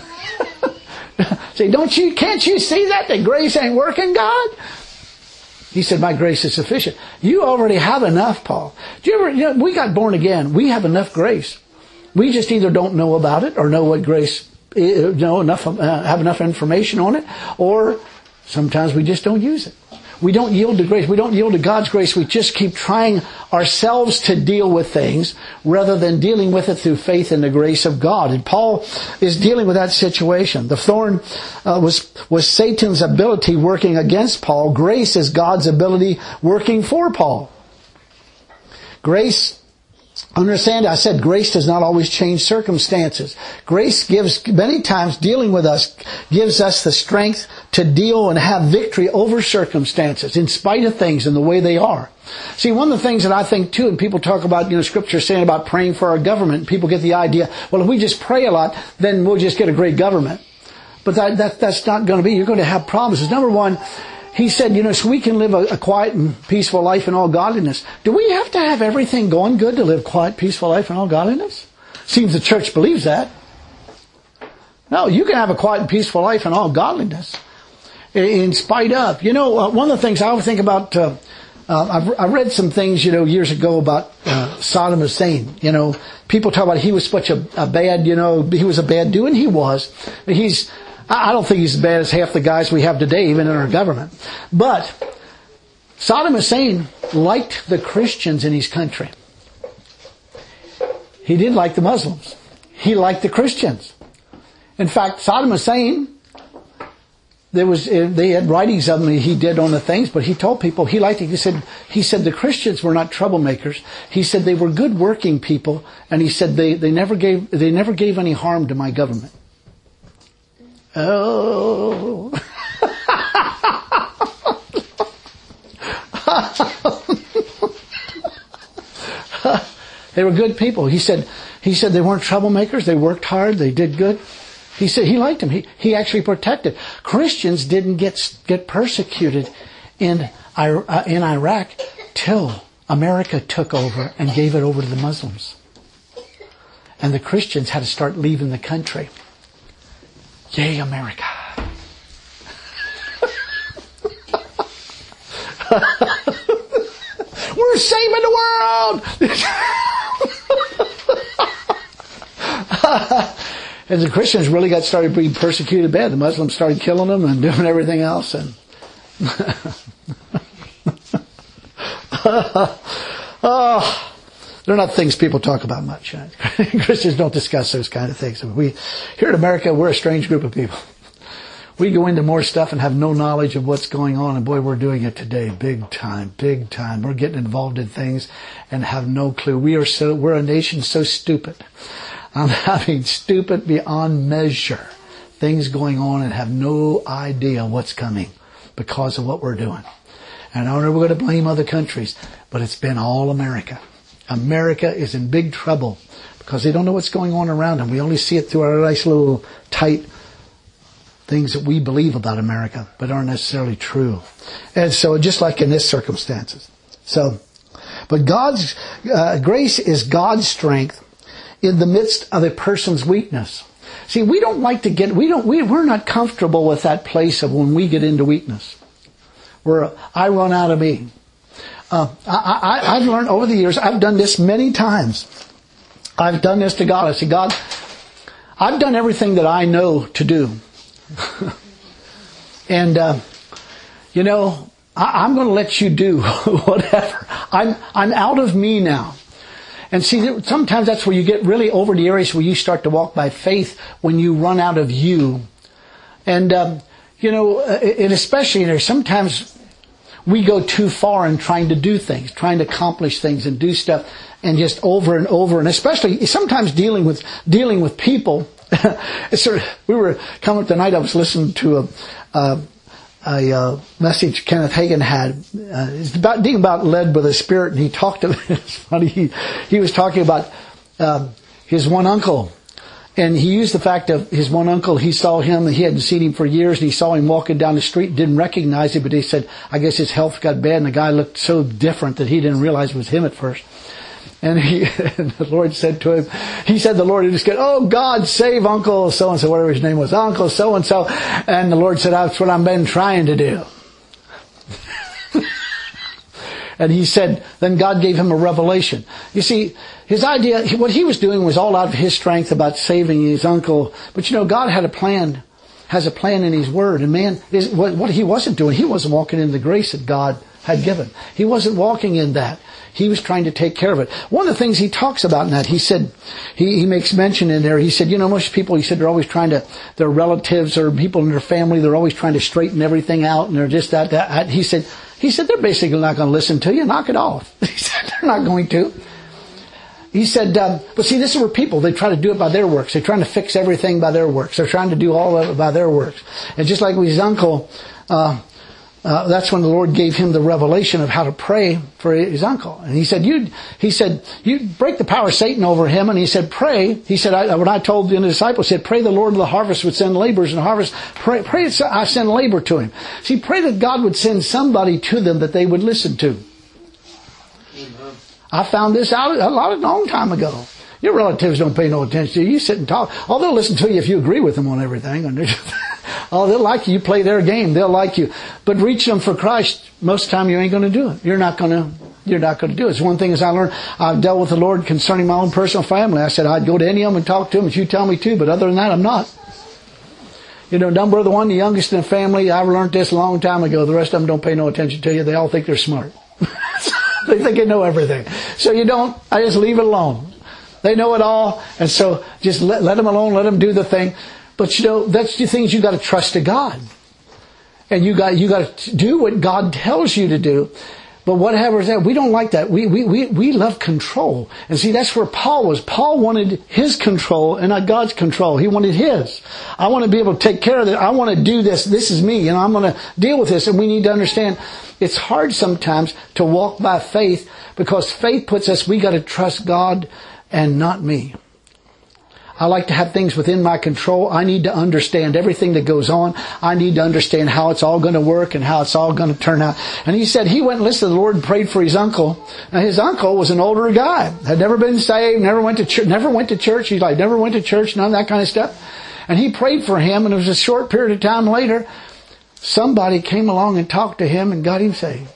See, don't you, can't you see that? That grace ain't working, God? He said, my grace is sufficient. You already have enough, Paul. Do you ever, you know, we got born again. We have enough grace. We just either don't know about it or know what grace, you know, enough, uh, have enough information on it, or sometimes we just don't use it. We don't yield to grace. We don't yield to God's grace. We just keep trying ourselves to deal with things rather than dealing with it through faith in the grace of God. And Paul is dealing with that situation. The thorn uh, was, was Satan's ability working against Paul. Grace is God's ability working for Paul. Grace, understand, I said grace does not always change circumstances. Grace gives, many times dealing with us, gives us the strength to deal and have victory over circumstances in spite of things and the way they are. See, one of the things that I think too, and people talk about, you know, Scripture saying about praying for our government, people get the idea, well, if we just pray a lot, then we'll just get a great government. But that, that that's not going to be. You're going to have problems. Number one, he said, you know, so we can live a, a quiet and peaceful life in all godliness. Do we have to have everything going good to live quiet, peaceful life in all godliness? Seems the church believes that. No, you can have a quiet and peaceful life in all godliness. In, in spite of. You know, uh, one of the things I always think about, uh, uh, I've, I read some things, you know, years ago about uh, Saddam Hussein. You know, people talk about he was such a, a bad, you know, he was a bad dude, and he was. He's... I don't think he's as bad as half the guys we have today, even in our government. But Saddam Hussein liked the Christians in his country. He didn't like the Muslims. He liked the Christians. In fact, Saddam Hussein, there was they had writings of him he did on the things, but he told people he liked it. He said he said the Christians were not troublemakers. He said they were good working people, and he said they, they never gave they never gave any harm to my government. Oh. They were good people. He said, he said they weren't troublemakers. They worked hard. They did good. He said he liked them. He, he actually protected. Christians didn't get, get persecuted in, uh, in Iraq till America took over and gave it over to the Muslims. And the Christians had to start leaving the country. Yay, America. We're saving the world. And the Christians really got started being persecuted bad. The Muslims started killing them and doing everything else. And oh, they're not things people talk about much. Christians don't discuss those kind of things. We here in America, we're a strange group of people. We go into more stuff and have no knowledge of what's going on, and boy, we're doing it today, big time, big time. We're getting involved in things and have no clue. We are so we're a nation so stupid. I mean, stupid beyond measure. Things going on and have no idea what's coming because of what we're doing. And I don't know if we're going to blame other countries, but it's been all America. America is in big trouble because they don't know what's going on around them. We only see it through our nice little tight things that we believe about America, but aren't necessarily true. And so just like in this circumstances. So, but God's, uh, grace is God's strength in the midst of a person's weakness. See, we don't like to get, we don't, we, we're not comfortable with that place of when we get into weakness. Where I run out of me. Uh, I, I, I've learned over the years, I've done this many times. I've done this to God. I say, God, I've done everything that I know to do. and, uh, you know, I, I'm going to let you do whatever. I'm, I'm out of me now. And see, sometimes that's where you get really over the areas where you start to walk by faith when you run out of you. And, um, you know, and especially there, sometimes we go too far in trying to do things, trying to accomplish things and do stuff, and just over and over, and especially sometimes dealing with dealing with people. It's sort of, we were coming up tonight. I was listening to a a, a, a message Kenneth Hagin had. Uh, it's about being about led by the Spirit, and he talked about. It's funny. He he was talking about um, his one uncle. And he used the fact of his one uncle, he saw him, and he hadn't seen him for years, and he saw him walking down the street, didn't recognize him, but he said, I guess his health got bad, and the guy looked so different that he didn't realize it was him at first. And he, and the Lord said to him, he said the Lord, he just said, oh God, save Uncle so-and-so, whatever his name was, Uncle so-and-so. And the Lord said, that's what I've been trying to do. And he said, then God gave him a revelation. You see, his idea, what he was doing was all out of his strength about saving his uncle. But you know, God had a plan, has a plan in His Word. And man, is, what, what he wasn't doing, he wasn't walking in the grace that God had given. He wasn't walking in that. He was trying to take care of it. One of the things he talks about in that, he said, he, he makes mention in there, he said, you know, most people, he said, they're always trying to, their relatives or people in their family, they're always trying to straighten everything out, and they're just that, that. He said, he said, they're basically not going to listen to you. Knock it off. He said, they're not going to. He said, um, but see, this is where people, they try to do it by their works. They're trying to fix everything by their works. They're trying to do all of it by their works. And just like with his uncle, uh, Uh, that's when the Lord gave him the revelation of how to pray for his uncle. And he said, you, he said, you break the power of Satan over him. And he said, pray. He said, I, when I told the disciples, he said, pray the Lord of the harvest would send laborers in the harvest. Pray, pray I send labor to him. See, pray that God would send somebody to them that they would listen to. Amen. I found this out a lot, a long time ago. Your relatives don't pay no attention to you. You sit and talk. Oh, they'll listen to you if you agree with them on everything. Oh, they'll like you. You play their game. They'll like you. But reach them for Christ, most of the time you ain't going to do it. You're not going to, you're not going to do it. It's one thing as I learned, I've dealt with the Lord concerning my own personal family. I said I'd go to any of them and talk to them if you tell me to, but other than that, I'm not. You know, dumb brother one, the youngest in the family, I learned this a long time ago. The rest of them don't pay no attention to you. They all think they're smart. They think they know everything. So you don't, I just leave it alone. They know it all, and so just let, let them alone, let them do the thing. But you know, that's the things you got to trust to God. And you got, you got to do what God tells you to do. But whatever is that, we don't like that. We, we, we, we love control. And see, that's where Paul was. Paul wanted his control and not God's control. He wanted his. I want to be able to take care of it. I want to do this. This is me, and I'm going to deal with this. And we need to understand it's hard sometimes to walk by faith, because faith puts us, we got to trust God and not me. I like to have things within my control. I need to understand everything that goes on. I need to understand how it's all going to work and how it's all going to turn out. And he said he went and listened to the Lord and prayed for his uncle. Now his uncle was an older guy, had never been saved, never went to church, never went to church. He's like, never went to church, none of that kind of stuff. And he prayed for him, and it was a short period of time later, somebody came along and talked to him and got him saved.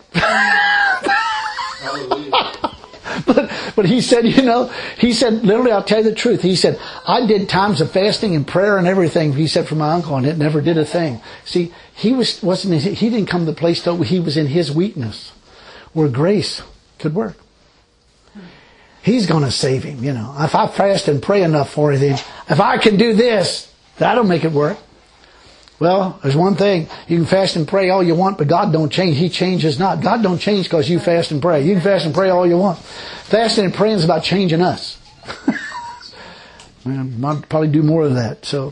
But, but he said, you know, he said, literally, I'll tell you the truth. He said, I did times of fasting and prayer and everything, he said, for my uncle, and it never did a thing. See, he was, wasn't, he didn't come to the place though he was in his weakness, where grace could work. He's going to save him, you know. If I fast and pray enough for him, if I can do this, that'll make it work. Well, there's one thing. You can fast and pray all you want, but God don't change. He changes not. God don't change because you fast and pray. You can fast and pray all you want. Fasting and praying is about changing us. Man, I'll probably do more of that. So,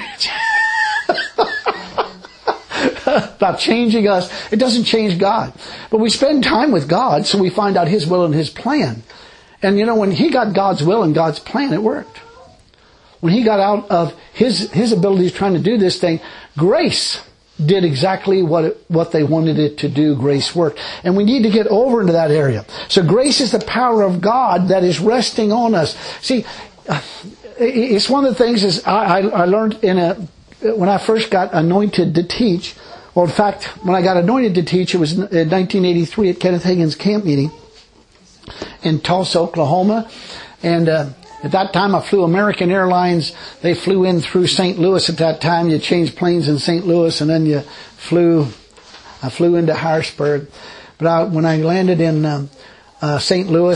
about changing us. It doesn't change God. But we spend time with God, so we find out His will and His plan. And you know, when he got God's will and God's plan, it worked. When he got out of his his abilities trying to do this thing, grace did exactly what it, what they wanted it to do. Grace worked. And we need to get over into that area. So grace is the power of God that is resting on us. See, it's one of the things is I, I learned in a when I first got anointed to teach. Well, in fact, when I got anointed to teach, it was in nineteen eighty-three at Kenneth Hagin's camp meeting in Tulsa, Oklahoma. And uh At that time, I flew American Airlines. They flew in through Saint Louis at that time. You changed planes in Saint Louis, and then you flew, I flew into Harrisburg. But I, when I landed in um, uh, Saint Louis,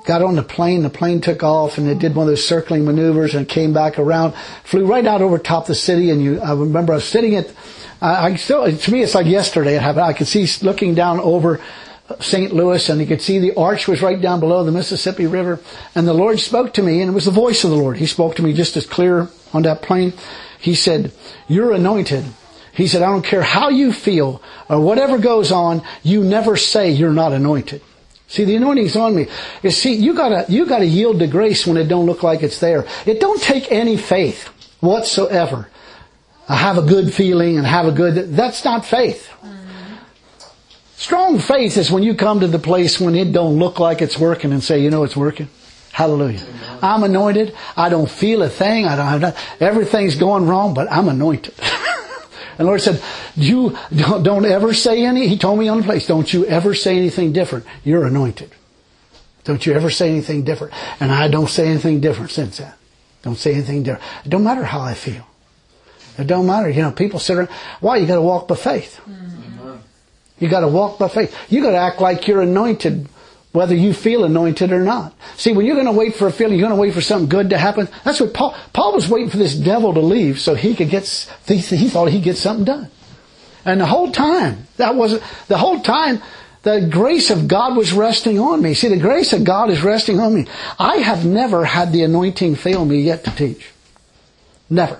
got on the plane. The plane took off, and it did one of those circling maneuvers and came back around, flew right out over top the city. And you, I remember I was sitting at, I, I still, to me, it's like yesterday it happened. I could see looking down over Saint Louis, and you could see the arch was right down below the Mississippi River. And the Lord spoke to me, and it was the voice of the Lord. He spoke to me just as clear on that plane. He said, "You're anointed." He said, "I don't care how you feel or whatever goes on, you never say you're not anointed." See, the anointing's on me. You see, you gotta, you gotta yield to grace when it don't look like it's there. It don't take any faith whatsoever. I have a good feeling and have a good, that's not faith. Mm-hmm. Strong faith is when you come to the place when it don't look like it's working and say, you know, it's working. Hallelujah. Amen. I'm anointed. I don't feel a thing. I don't have that. Everything's going wrong, but I'm anointed. And the Lord said, you don't, don't ever say any, He told me on the place, don't you ever say anything different. You're anointed. Don't you ever say anything different. And I don't say anything different since that. Don't say anything different. It don't matter how I feel. It don't matter. You know, people sit around, why? You got to walk by faith. Mm-hmm. You got to walk by faith. You got to act like you're anointed, whether you feel anointed or not. See, when you're going to wait for a feeling, you're going to wait for something good to happen. That's what Paul, Paul was waiting for this devil to leave so he could get, he, he thought he'd get something done. And the whole time, that wasn't, the whole time, the grace of God was resting on me. See, the grace of God is resting on me. I have never had the anointing fail me yet to teach. Never.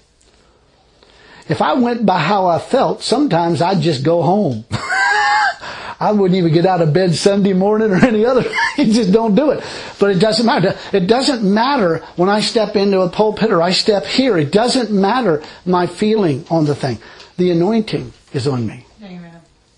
If I went by how I felt, sometimes I'd just go home. I wouldn't even get out of bed Sunday morning or any other. You just don't do it. But it doesn't matter. It doesn't matter when I step into a pulpit or I step here. It doesn't matter my feeling on the thing. The anointing is on me. Amen.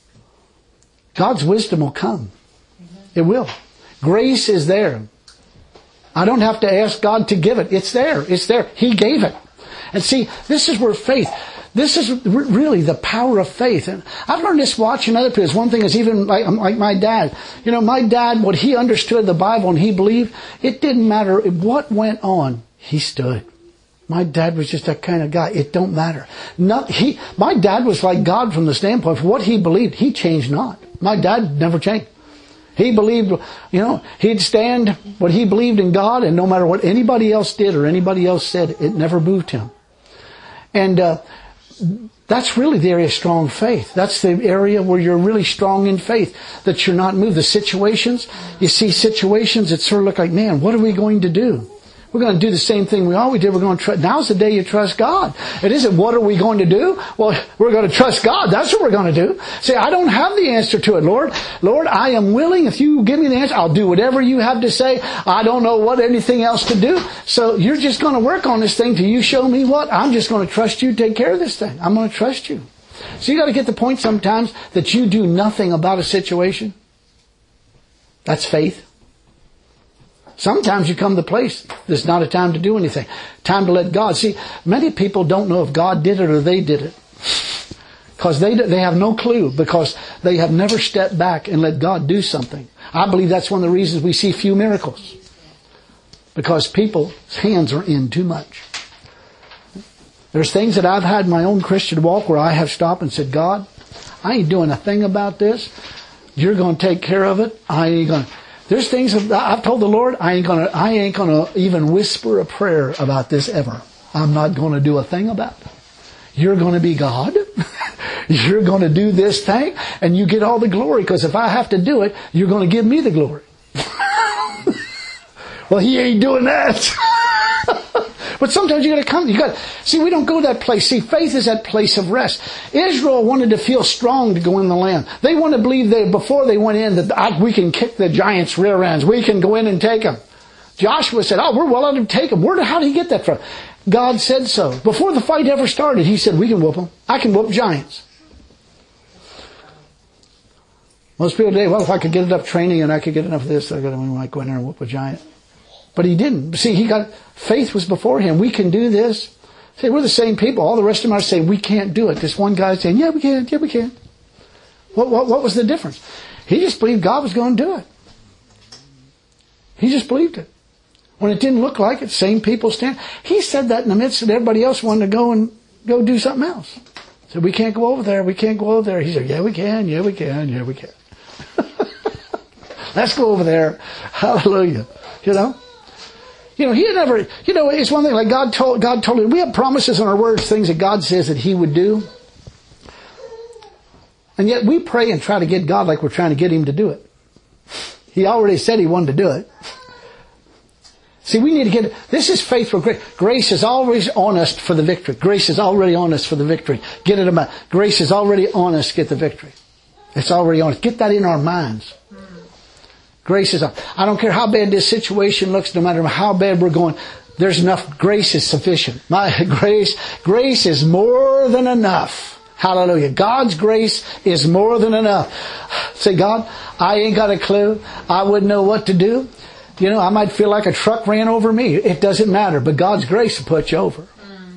God's wisdom will come. Amen. It will. Grace is there. I don't have to ask God to give it. It's there. It's there. He gave it. And see, this is where faith... This is really the power of faith. And I've learned this watching other people. One thing is even like, like my dad. You know, my dad, what he understood the Bible and he believed, it didn't matter what went on. He stood. My dad was just that kind of guy. It don't matter. Not, he, my dad was like God from the standpoint of what he believed. He changed not. My dad never changed. He believed, you know, he'd stand what he believed in God, and no matter what anybody else did or anybody else said, it never moved him. And, uh, that's really the area of strong faith. That's the area where you're really strong in faith, that you're not moved. The situations, you see situations that sort of look like, man, what are we going to do? We're going to do the same thing we always did. We're going to trust. Now's the day you trust God. It isn't, what are we going to do? Well, we're going to trust God. That's what we're going to do. See, I don't have the answer to it, Lord. Lord, I am willing. If you give me the answer, I'll do whatever you have to say. I don't know what anything else to do. So you're just going to work on this thing till you show me what. I'm just going to trust you to take care of this thing. I'm going to trust you. So you got to get the point sometimes that you do nothing about a situation. That's faith. Sometimes you come to the place, there's not a time to do anything. Time to let God. See, many people don't know if God did it or they did it. Because they, they have no clue. Because they have never stepped back and let God do something. I believe that's one of the reasons we see few miracles. Because people's hands are in too much. There's things that I've had in my own Christian walk where I have stopped and said, God, I ain't doing a thing about this. You're going to take care of it. I ain't going to. There's things I've told the Lord, I ain't gonna, I ain't gonna even whisper a prayer about this ever. I'm not gonna do a thing about it. You're gonna be God. You're gonna do this thing, and you get all the glory, because if I have to do it, you're gonna give me the glory. Well, He ain't doing that. But sometimes you gotta come, you gotta, see, we don't go to that place. See, faith is that place of rest. Israel wanted to feel strong to go in the land. They wanted to believe they, before they went in, that I, we can kick the giants' rear ends. We can go in and take them. Joshua said, oh, we're well able to take them. Where, how did he get that from? God said so. Before the fight ever started, He said, we can whoop them. I can whoop giants. Most people today, well, if I could get enough training and I could get enough of this, I got to go in there and whoop a giant. But he didn't. See, he got, faith was before him. We can do this. See, we're the same people. All the rest of them are saying, we can't do it. This one guy's saying, yeah, we can. Yeah, we can. What, what, what was the difference? He just believed God was going to do it. He just believed it. When it didn't look like it, same people stand. He said that in the midst that everybody else wanted to go and go do something else. He said, we can't go over there. We can't go over there. He said, yeah, we can. Yeah, we can. Yeah, we can. Let's go over there. Hallelujah. You know? You know, he had never, you know, it's one thing, like God told, God told him, we have promises in our words, things that God says that he would do. And yet we pray and try to get God like we're trying to get him to do it. He already said he wanted to do it. See, we need to get, this is faithful grace. Grace is always on us for the victory. Grace is already on us for the victory. Get it about, grace is already on us to get the victory. It's already on us. Get that in our minds. Grace is on. I don't care how bad this situation looks, no matter how bad we're going, there's enough, grace is sufficient. My grace, grace is more than enough. Hallelujah. God's grace is more than enough. Say, God, I ain't got a clue. I wouldn't know what to do. You know, I might feel like a truck ran over me. It doesn't matter. But God's grace will put you over. Mm.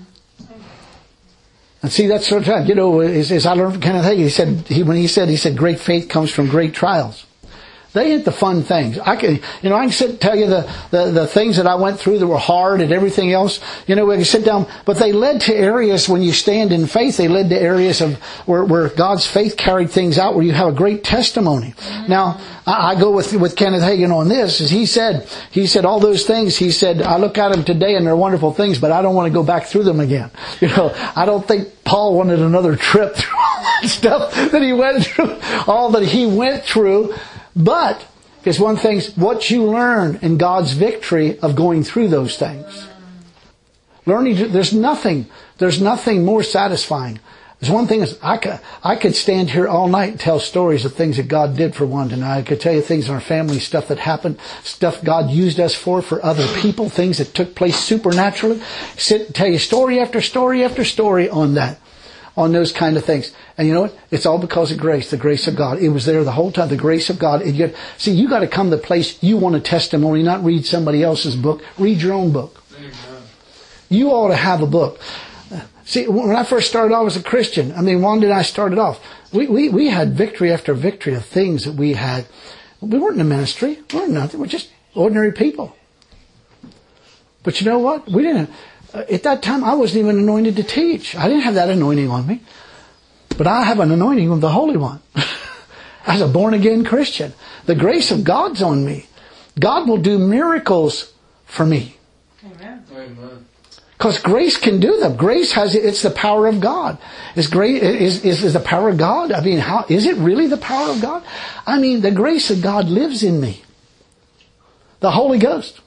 And see, that's sort of, you know, as, as I learned from Kenneth Hagin, he said, he, when he said, he said, great faith comes from great trials. They ain't the fun things. I can, you know, I can sit and tell you the, the, the things that I went through that were hard and everything else. You know, we can sit down, but they led to areas when you stand in faith, they led to areas of where, where God's faith carried things out where you have a great testimony. Mm-hmm. Now, I, I go with, with Kenneth Hagin on this, as he said, he said all those things, he said, I look at them today and they're wonderful things, but I don't want to go back through them again. You know, I don't think Paul wanted another trip through all that stuff that he went through, all that he went through. But it's one thing, what you learn in God's victory of going through those things. Learning, to, there's nothing, there's nothing more satisfying. There's one thing is I could, I could stand here all night and tell stories of things that God did for one tonight. I could tell you things in our family, stuff that happened, stuff God used us for, for other people, things that took place supernaturally. Sit and tell you story after story after story on that. On those kind of things. And you know what? It's all because of grace, the grace of God. It was there the whole time, the grace of God. And you, see, you got to come to the place you want a testimony, not read somebody else's book. Read your own book. Amen. You ought to have a book. See, when I first started off as a Christian, I mean, Wanda and I started off, we, we, we had victory after victory of things that we had. We weren't in the ministry. We weren't nothing. We're just ordinary people. But you know what? We didn't... At that time, I wasn't even anointed to teach. I didn't have that anointing on me. But I have an anointing of the Holy One. As a born-again Christian. The grace of God's on me. God will do miracles for me. Amen. Because grace can do them. Grace has, it's the power of God. Is grace, is, is, is the power of God? I mean, how, is it really the power of God? I mean, the grace of God lives in me. The Holy Ghost.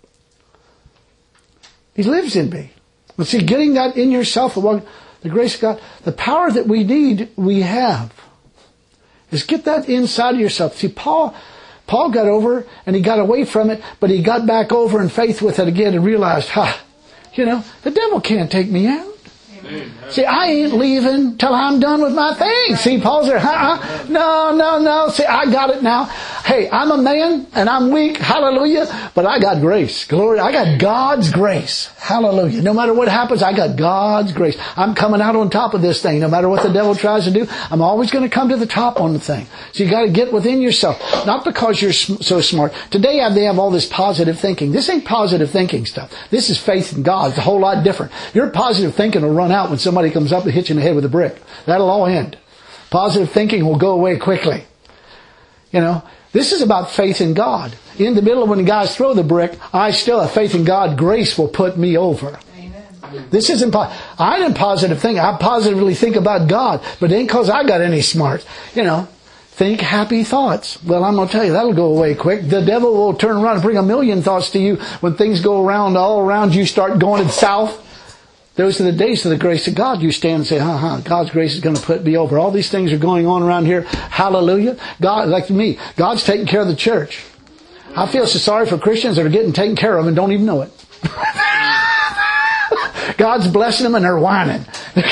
He lives in me. But see, getting that in yourself, the grace of God, the power that we need, we have. Is get that inside of yourself. See, Paul, Paul got over and he got away from it, but he got back over in faith with it again and realized, ha, you know, the devil can't take me out. Amen. See, I ain't leaving till I'm done with my thing. See, Paul's there, uh-uh. No, no, no. See, I got it now. Hey, I'm a man and I'm weak. Hallelujah. But I got grace. Glory. I got God's grace. Hallelujah. No matter what happens, I got God's grace. I'm coming out on top of this thing. No matter what the devil tries to do, I'm always going to come to the top on the thing. So you got to get within yourself. Not because you're so smart. Today they have all this positive thinking. This ain't positive thinking stuff. This is faith in God. It's a whole lot different. Your positive thinking will run out when somebody comes up and hits you in the head with a brick. That'll all end. Positive thinking will go away quickly. You know, this is about faith in God. In the middle of when the guys throw the brick, I still have faith in God. Grace will put me over. Amen. This isn't, po- I didn't positive think. I positively think about God, but it ain't because I got any smart. You know, think happy thoughts. Well, I'm going to tell you, that'll go away quick. The devil will turn around and bring a million thoughts to you when things go around, all around you start going south. Those are the days of the grace of God. You stand and say, ha ha, God's grace is going to put me over. All these things are going on around here. Hallelujah. God, like me, God's taking care of the church. I feel so sorry for Christians that are getting taken care of and don't even know it. God's blessing them and they're whining.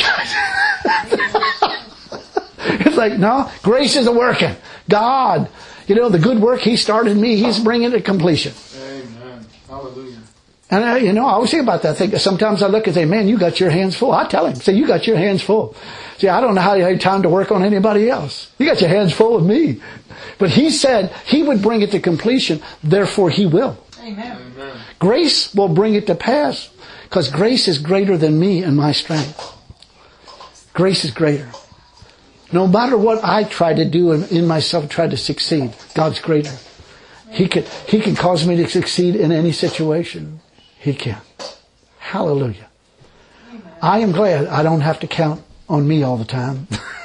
It's like, no, grace isn't working. God, you know, the good work He started in me, He's bringing it to completion. Amen. Hallelujah. And, I, you know, I always think about that. I think, sometimes I look and say, man, you got your hands full. I tell him, say, you got your hands full. See, I don't know how you have time to work on anybody else. You got your hands full with me. But He said He would bring it to completion. Therefore, He will. Amen. Amen. Grace will bring it to pass. Because grace is greater than me and my strength. Grace is greater. No matter what I try to do in, in myself, try to succeed, God's greater. He can, He can cause me to succeed in any situation. He can. Hallelujah. I am glad I don't have to count on me all the time.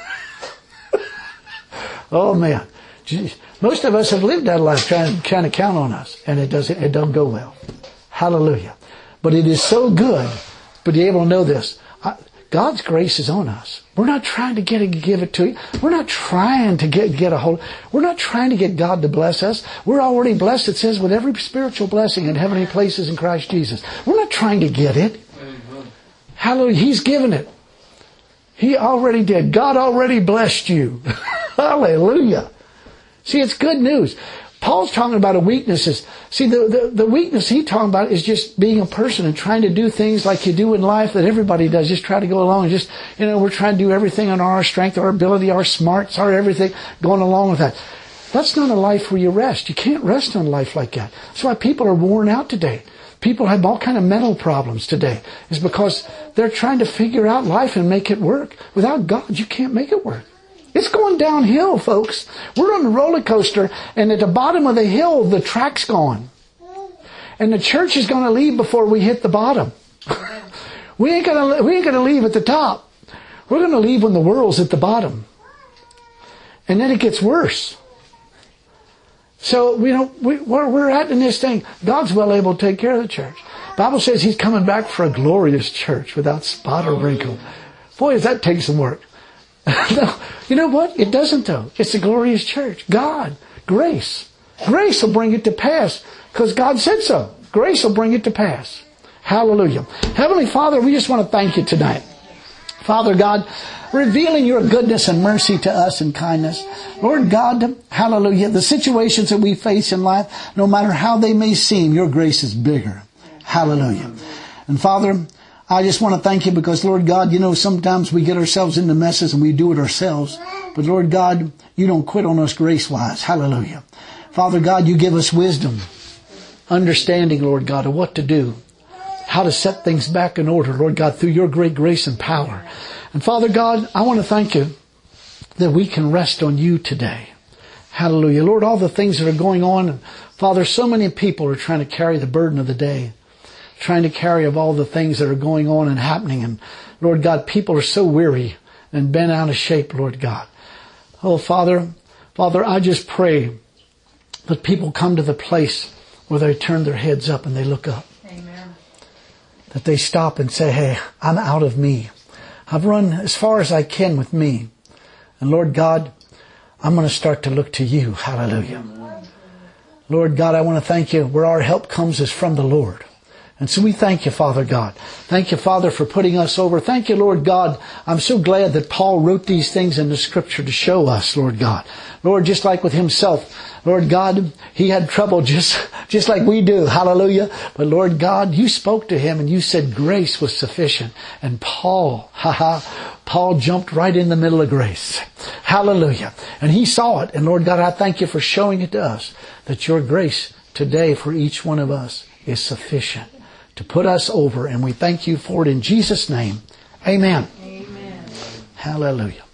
Oh man. Jeez. Most of us have lived that life trying, trying to count on us, and it doesn't, it don't go well. Hallelujah. But it is so good to be able to know this. I, God's grace is on us. We're not trying to get it, give it to you. We're not trying to get, get a hold. We're not trying to get God to bless us. We're already blessed, it says, with every spiritual blessing in heavenly places in Christ Jesus. We're not trying to get it. Hallelujah. He's given it. He already did. God already blessed you. Hallelujah. See, it's good news. Paul's talking about a weakness. Is, see, the, the, the weakness he's talking about is just being a person and trying to do things like you do in life that everybody does. Just try to go along and just, you know, we're trying to do everything on our strength, our ability, our smarts, our everything, going along with that. That's not a life where you rest. You can't rest on a life like that. That's why people are worn out today. People have all kind of mental problems today. It's because they're trying to figure out life and make it work. Without God, you can't make it work. It's going downhill, folks. We're on the roller coaster, and at the bottom of the hill, the track's gone. And the church is going to leave before we hit the bottom. we ain't going to, we ain't going to leave at the top. We're going to leave when the world's at the bottom. And then it gets worse. So, you know, we, where we're at in this thing, God's well able to take care of the church. The Bible says He's coming back for a glorious church without spot or wrinkle. Boy, does that take some work. No, you know what? It doesn't though. It's a glorious church. God, grace. Grace will bring it to pass because God said so. Grace will bring it to pass. Hallelujah. Heavenly Father, we just want to thank you tonight. Father God, revealing your goodness and mercy to us and kindness. Lord God, hallelujah. The situations that we face in life, no matter how they may seem, your grace is bigger. Hallelujah. And Father, I just want to thank you because, Lord God, you know, sometimes we get ourselves into messes and we do it ourselves. But, Lord God, you don't quit on us grace-wise. Hallelujah. Father God, you give us wisdom, understanding, Lord God, of what to do, how to set things back in order, Lord God, through your great grace and power. And, Father God, I want to thank you that we can rest on you today. Hallelujah. Lord, all the things that are going on, Father, so many people are trying to carry the burden of the day. Trying to carry of all the things that are going on and happening. And Lord God, people are so weary and bent out of shape, Lord God. Oh, Father, Father, I just pray that people come to the place where they turn their heads up and they look up. Amen. That they stop and say, hey, I'm out of me. I've run as far as I can with me. And Lord God, I'm going to start to look to you. Hallelujah. Amen. Lord God, I want to thank you. Where our help comes is from the Lord. And so we thank you, Father God. Thank you, Father, for putting us over. Thank you, Lord God. I'm so glad that Paul wrote these things in the Scripture to show us, Lord God. Lord, just like with himself, Lord God, he had trouble just, just like we do. Hallelujah. But Lord God, you spoke to him and you said grace was sufficient. And Paul, haha, Paul jumped right in the middle of grace. Hallelujah. And he saw it. And Lord God, I thank you for showing it to us that your grace today for each one of us is sufficient to put us over, and we thank you for it in Jesus' name. Amen. Amen. Hallelujah.